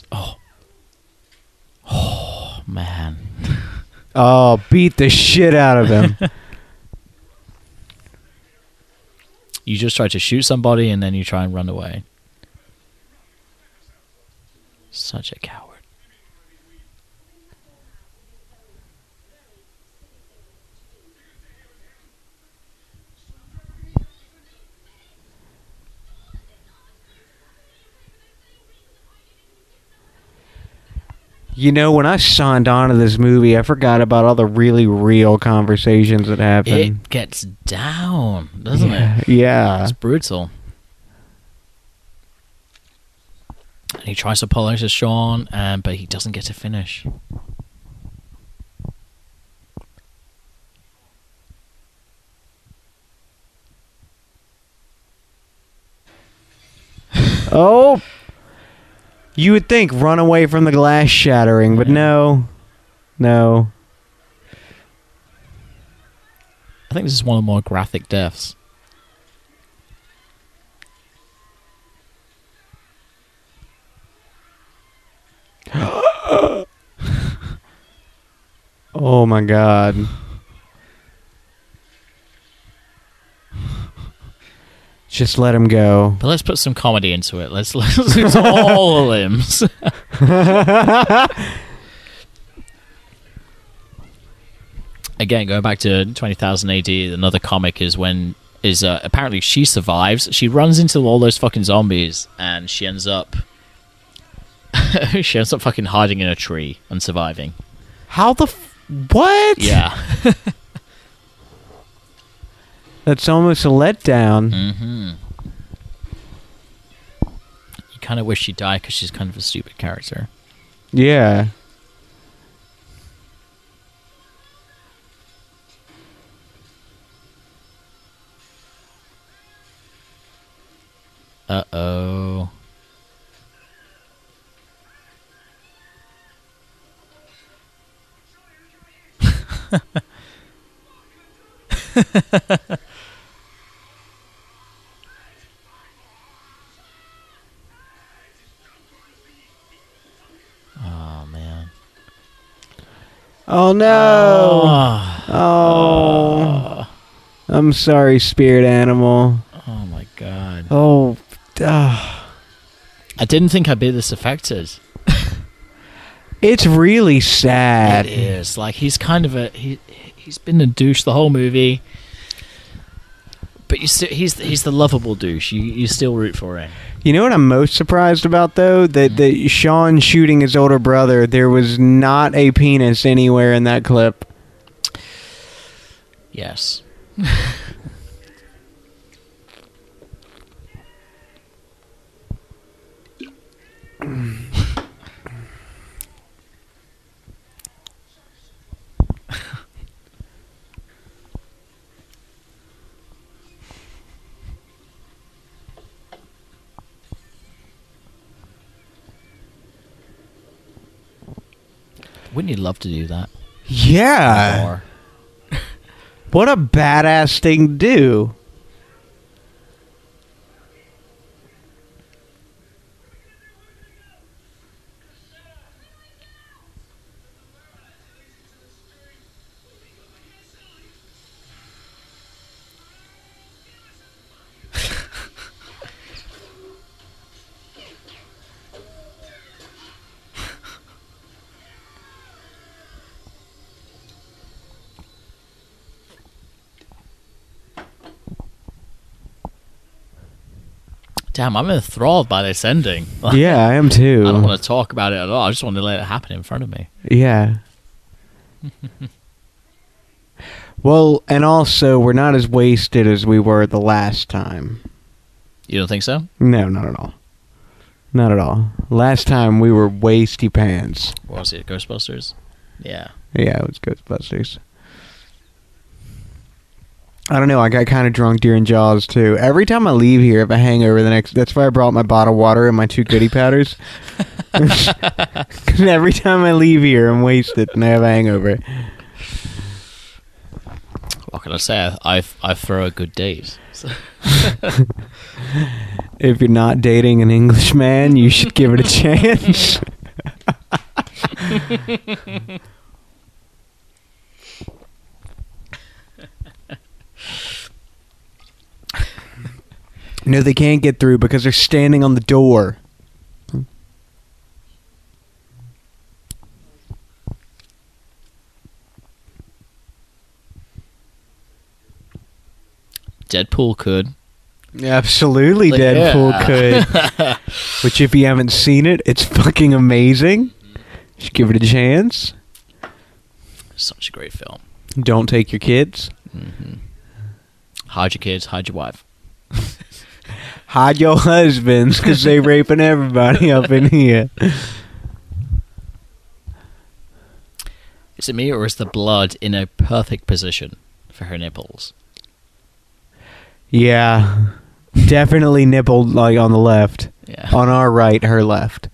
Oh, man. Oh, beat the shit out of him. You just try to shoot somebody and then you try and run away. Such a coward. You know, when I signed on to this movie, I forgot about all the really real conversations that happen. It gets down, doesn't it? Yeah. It's brutal. And he tries to apologize to Sean, but he doesn't get to finish. Oh! You would think run away from the glass shattering, but no. No. I think this is one of the more graphic deaths. Oh my god. Just let him go. But let's put some comedy into it. Let's lose all the limbs. Again, going back to 20,000 AD, another comic is when apparently she survives. She runs into all those fucking zombies, and she ends up fucking hiding in a tree and surviving. How the what? Yeah. That's almost a letdown. Mm-hmm. You kind of wish she died because she's kind of a stupid character. Yeah. Uh-oh. Oh, man. Oh, no. Oh. I'm sorry, spirit animal. Oh, my God. Oh. I didn't think I'd be this affected. It's really sad. It is. Like, he's kind of he's been a douche the whole movie. But he's the lovable douche. You still root for him. You know what I'm most surprised about, though? That Sean shooting his older brother, there was not a penis anywhere in that clip. Yes. Wouldn't you love to do that? Yeah. More. What a badass thing to do. Damn, I'm enthralled by this ending. Yeah, I am too. I don't want to talk about it at all. I just want to let it happen in front of me. Yeah. Well, and also, we're not as wasted as we were the last time. You don't think so? No, not at all. Not at all. Last time we were wasty pants. What was it? Ghostbusters? Yeah. Yeah, it was Ghostbusters. I don't know, I got kind of drunk during Jaws, too. Every time I leave here, I have a hangover the next... That's why I brought my bottled water and my 2 goodie powders. Because every time I leave here, I'm wasted and I have a hangover. What can I say? I throw a good date. So. If you're not dating an Englishman, you should give it a chance. No, they can't get through because they're standing on the door. Deadpool could. Absolutely, Like, Deadpool yeah. could. Which, if you haven't seen it, it's fucking amazing. You should give it a chance. Such a great film. Don't take your kids. Mm-hmm. Hide your kids, hide your wife. Hide your husbands, because they raping everybody up in here. Is it me, or is the blood in a perfect position for her nipples? Yeah. Definitely nipple like on the left. Yeah. On our right, her left.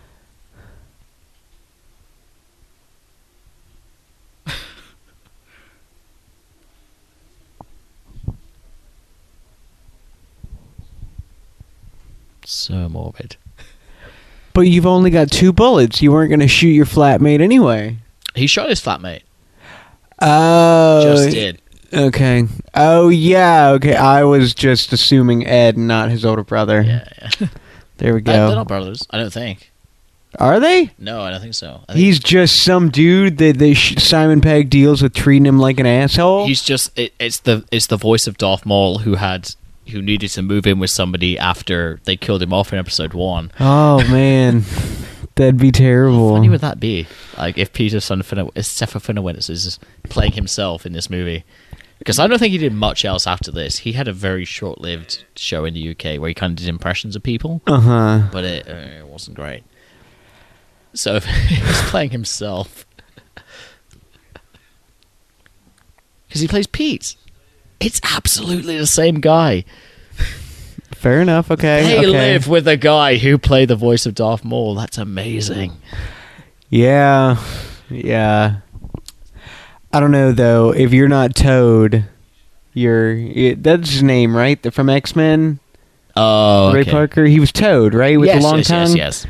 So morbid. But you've only got 2 bullets. You weren't going to shoot your flatmate anyway. He shot his flatmate. Oh. Just did. Okay. Oh, yeah. Okay. I was just assuming Ed, not his older brother. Yeah. There we go. They're not brothers, I don't think. Are they? No, I don't think so. I think He's just some dude that Simon Pegg deals with treating him like an asshole? he's just it's the voice of Darth Maul who needed to move in with somebody after they killed him off in episode 1. Oh, man. That'd be terrible. How funny would that be? Like if Peter Serafinowicz is playing himself in this movie. Because I don't think he did much else after this. He had a very short-lived show in the UK where he kind of did impressions of people, Uh-huh. but it wasn't great. So if he's playing himself, because he plays Pete, it's absolutely the same guy. Fair enough. Okay. They okay. live with a guy who played the voice of Darth Maul. That's amazing. Yeah. Yeah. I don't know, though. If you're not Toad, that's his name, right? From X-Men? Oh, okay. Ray Parker? He was Toad, right? With the long tongue? Yes.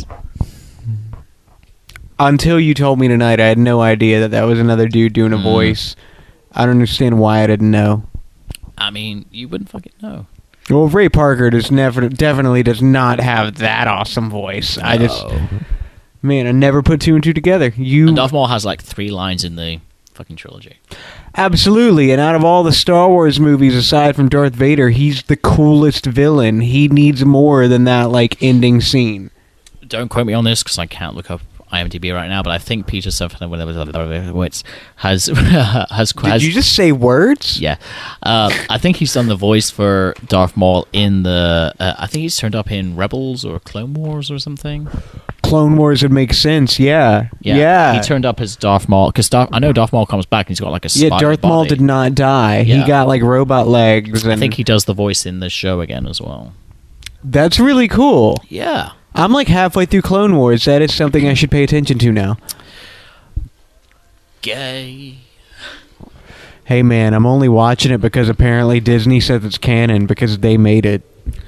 Until you told me tonight, I had no idea that was another dude doing a voice. I don't understand why I didn't know. I mean, you wouldn't fucking know. Well, Ray Parker definitely does not have that awesome voice. I never put 2 and 2 together. And Darth Maul has like 3 lines in the fucking trilogy. Absolutely, and out of all the Star Wars movies, aside from Darth Vader, he's the coolest villain. He needs more than that, like, ending scene. Don't quote me on this, because I can't look up IMDb right now, but I think Peter Serafinowicz has... Did you just say words? Yeah. I think he's done the voice for Darth Maul in the... I think he's turned up in Rebels or Clone Wars or something. Clone Wars would make sense, yeah. He turned up as Darth Maul, because I know Darth Maul comes back and he's got like a spider Darth Maul body. did not die. Yeah. He got like robot legs. I think he does the voice in the show again as well. That's really cool. Yeah. I'm like halfway through Clone Wars. That is something I should pay attention to now. gay. Hey man, I'm only watching it because apparently Disney says it's canon because they made it.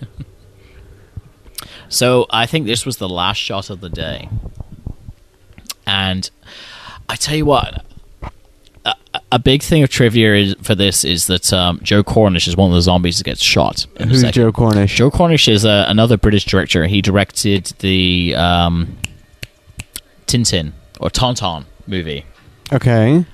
So I think this was the last shot of the day. And I tell you what, a big thing of trivia for this is that Joe Cornish is one of the zombies that gets shot. Who's Joe Cornish? Joe Cornish is another British director. He directed the Tintin or Tauntaun movie. Okay.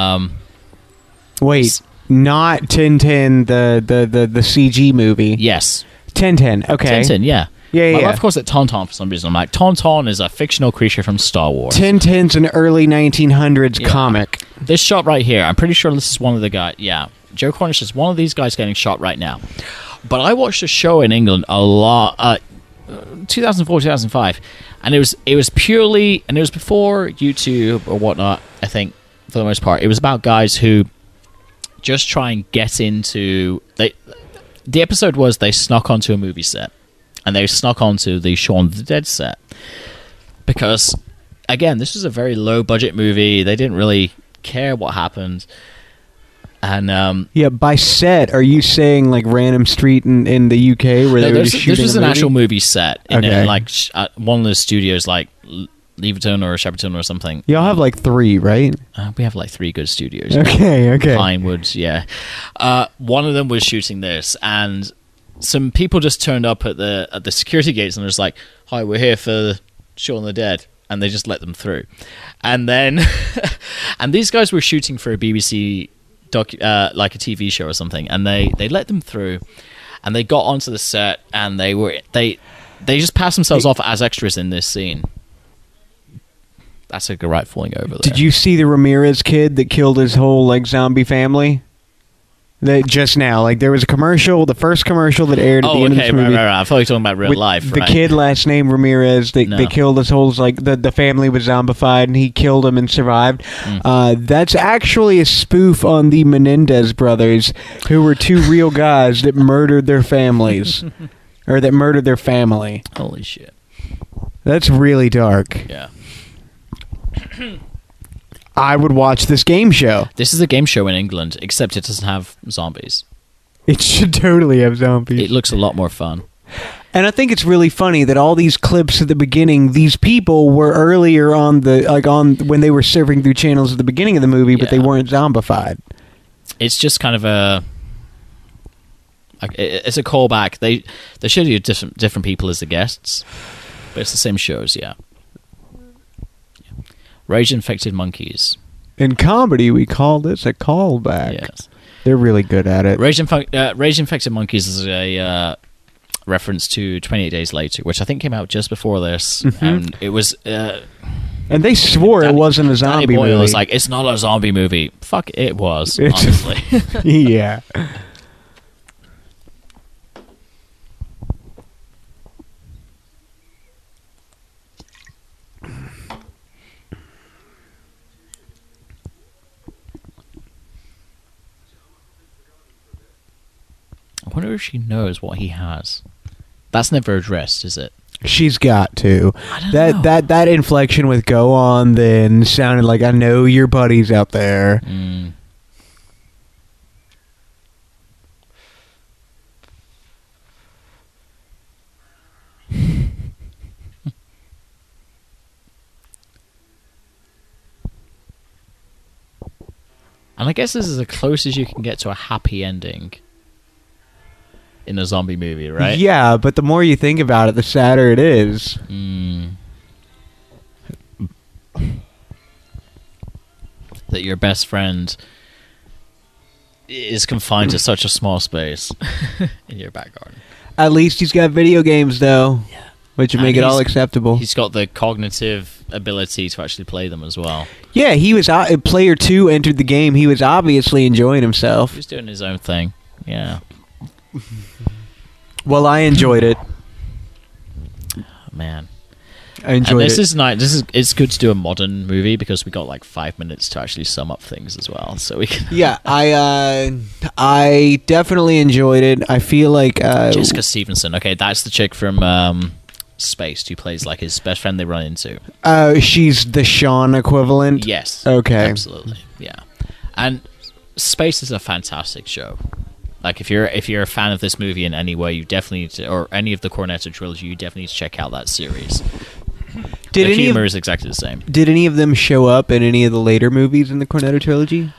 Wait, not Tintin, the CG movie. Yes. Tintin, okay. Tintin, yeah. Yeah. My wife calls it Tauntaun for some reason. I'm like, Tauntaun is a fictional creature from Star Wars. Tintin's an early 1900s comic. This shot right here, I'm pretty sure this is one of the guys. Yeah, Joe Cornish is one of these guys getting shot right now. But I watched a show in England a lot, 2004, 2005, and it was purely, and it was before YouTube or whatnot, I think, for the most part. It was about guys who just try and get into... The episode was they snuck onto a movie set, and they snuck onto the Shaun of the Dead set. Because, again, this was a very low-budget movie. They didn't really care what happened. And yeah, by set, are you saying like random street in the UK where they were just shooting? This was an actual movie set in Okay. like one of the studios, like Leverton or Shepperton or something. Y'all have like 3, right? We have like 3 good studios. Okay. Pinewood, yeah. One of them was shooting this, and some people just turned up at the security gates and was like, "Hi, we're here for Shaun of the Dead," and they just let them through. And then, and these guys were shooting for a BBC like a TV show or something, and they let them through, and they got onto the set, and they just passed themselves off as extras in this scene. That's a good right falling over there. Did you see the Ramirez kid that killed his whole like zombie family? Just now, like there was a commercial, the first commercial that aired at the end of this movie. Right. I thought you were talking about real life. The right? kid, last name Ramirez, they killed his whole, like the family was zombified, and he killed him and survived. That's actually a spoof on the Menendez brothers, who were 2 real guys that murdered their families, or that murdered their family. Holy shit! That's really dark. Yeah. I would watch this game show. This is a game show in England, except it doesn't have zombies. It should totally have zombies. It looks a lot more fun. And I think it's really funny that all these clips at the beginning, these people were earlier on when they were surfing through channels at the beginning of the movie, but they weren't zombified. It's just kind of it's a callback. They should do different people as the guests, but it's the same shows, yeah. Rage Infected Monkeys. In comedy, we call this a callback. Yes. They're really good at it. Rage Infected Monkeys is a reference to 28 Days Later, which I think came out just before this. And it was... and they swore it wasn't a zombie Danny Boyle movie. was like, it's not a zombie movie. Fuck, it was, honestly. Yeah. I wonder if she knows what he has. That's never addressed, is it? She's got to. I don't know. That inflection with "go on" then sounded like I know your buddies out there. Mm. And I guess this is as close as you can get to a happy ending in a zombie movie, right? Yeah, but the more you think about it, the sadder it is. That your best friend is confined to such a small space in your back garden. At least he's got video games, though, which would make it all acceptable. He's got the cognitive ability to actually play them as well. Yeah, he was player 2 entered the game. He was obviously enjoying himself. He was doing his own thing. Yeah. Well, I enjoyed it. Man. I enjoyed and this it. is nice. It's good to do a modern movie because we got like 5 minutes to actually sum up things as well. So we can. Yeah, I definitely enjoyed it. I feel like Jessica Stevenson. Okay, that's the chick from Spaced, who plays like his best friend they run into. She's the Sean equivalent? Yes. Okay. Absolutely. Yeah. And Spaced is a fantastic show. Like if you're a fan of this movie in any way, you definitely need to, or any of the Cornetto trilogy, you definitely need to check out that series. The humor is exactly the same. Did any of them show up in any of the later movies in the Cornetto trilogy?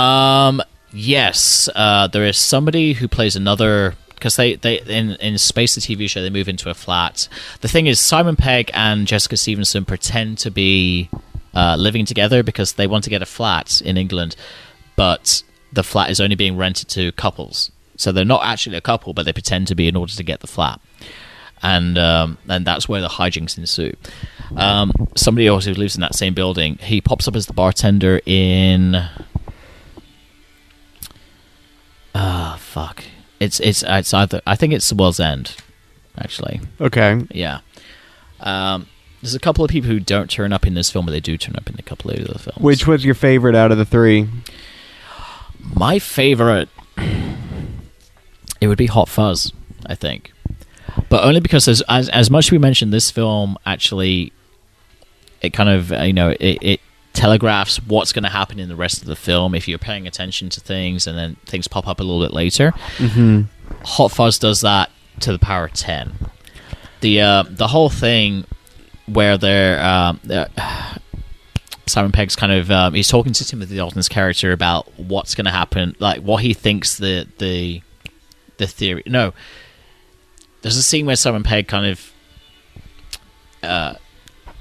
Yes. There is somebody who plays another, because they in Space, the TV show, they move into a flat. The thing is, Simon Pegg and Jessica Stevenson pretend to be living together because they want to get a flat in England, but the flat is only being rented to couples. So they're not actually a couple, but they pretend to be in order to get the flat. And that's where the hijinks ensue. Somebody else who lives in that same building, he pops up as the bartender in... fuck. It's either... I think it's The World's End, actually. Okay. Yeah. There's a couple of people who don't turn up in this film, but they do turn up in a couple of other films. Which was your favorite out of the three? My favorite... It would be Hot Fuzz, I think. But only because as much as we mentioned, this film actually, it kind of, it telegraphs what's going to happen in the rest of the film if you're paying attention to things, and then things pop up a little bit later. Mm-hmm. Hot Fuzz does that to the power of 10. The whole thing where Simon Pegg's kind of he's talking to Timothy Dalton's character about what's going to happen, like what he thinks the theory. No, there's a scene where Simon Pegg kind of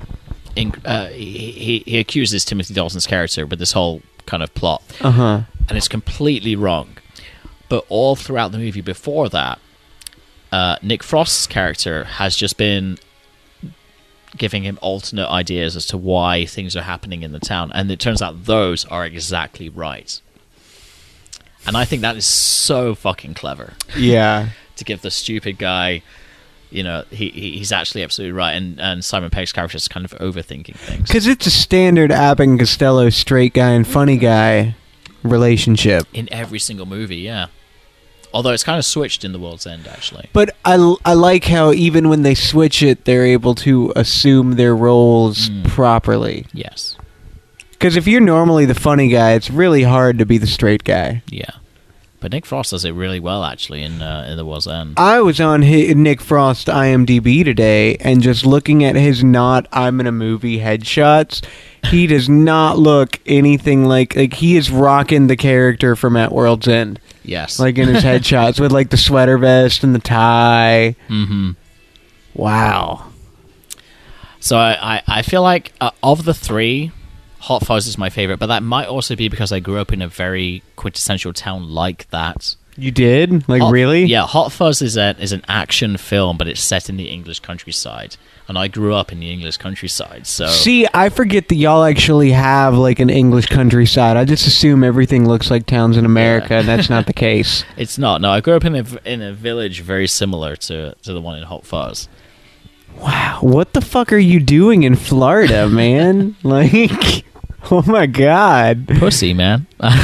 he accuses Timothy Dalton's character with this whole kind of plot, and it's completely wrong. But all throughout the movie before that, Nick Frost's character has just been giving him alternate ideas as to why things are happening in the town, and it turns out those are exactly right. And I think that is so fucking clever. Yeah. To give the stupid guy, he's actually absolutely right, and Simon Pegg's character is kind of overthinking things. Because it's a standard Abbott and Costello straight guy and funny guy relationship. In every single movie, yeah. Although it's kind of switched in The World's End, actually. But I like how even when they switch it, they're able to assume their roles properly. Yes. Because if you're normally the funny guy, it's really hard to be the straight guy. Yeah. But Nick Frost does it really well, actually, in The World's End. I was on Nick Frost IMDb today, and just looking at his not I'm in a movie headshots, he does not look anything like he is rocking the character from At World's End. Yes. Like in his headshots with like the sweater vest and the tie. Mm-hmm. Wow. So I feel like of the three, Hot Fuzz is my favorite, but that might also be because I grew up in a very quintessential town like that. You did? Like, really? Yeah, Hot Fuzz is an action film, but it's set in the English countryside. And I grew up in the English countryside, so... See, I forget that y'all actually have, like, an English countryside. I just assume everything looks like towns in America, and that's not the case. It's not. No, I grew up in a village very similar to the one in Hot Fuzz. Wow, what the fuck are you doing in Florida, man? Like, oh my god. Pussy, man.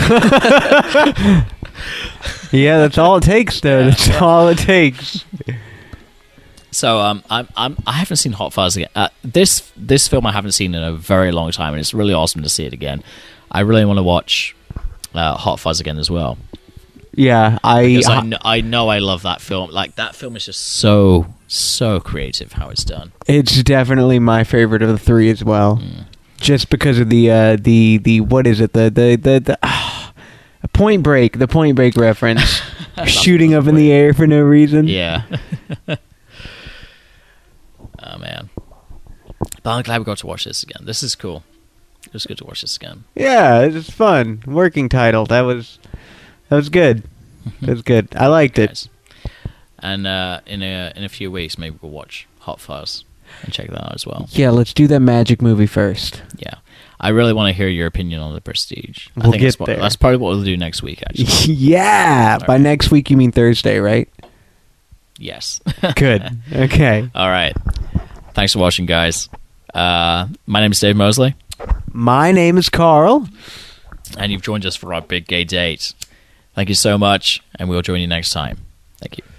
Yeah, that's all it takes, though. That's all it takes. So I haven't seen Hot Fuzz again. This film I haven't seen in a very long time, and it's really awesome to see it again. I really want to watch Hot Fuzz again as well. Yeah, I know I love that film. Like, that film is just so creative how it's done. It's definitely my favorite of the three as well. Just because of the what is it, the Point Break reference. Shooting up in the air for no reason. Yeah. Oh, man. But I'm glad we got to watch this again. This is cool. It was good to watch this again. Yeah, it was fun. Working title. That was good. It was good. I liked it. Nice. And in a few weeks, maybe we'll watch Hot Fuzz and check that out as well. Yeah, let's do that magic movie first. Yeah. I really want to hear your opinion on The Prestige. We'll get there. That's probably what we'll do next week, actually. Yeah! By next week, you mean Thursday, right? Yes. Good. Okay. All right. Thanks for watching, guys. My name is Dave Mosley. My name is Carl. And you've joined us for our big gay date. Thank you so much, and we'll join you next time. Thank you.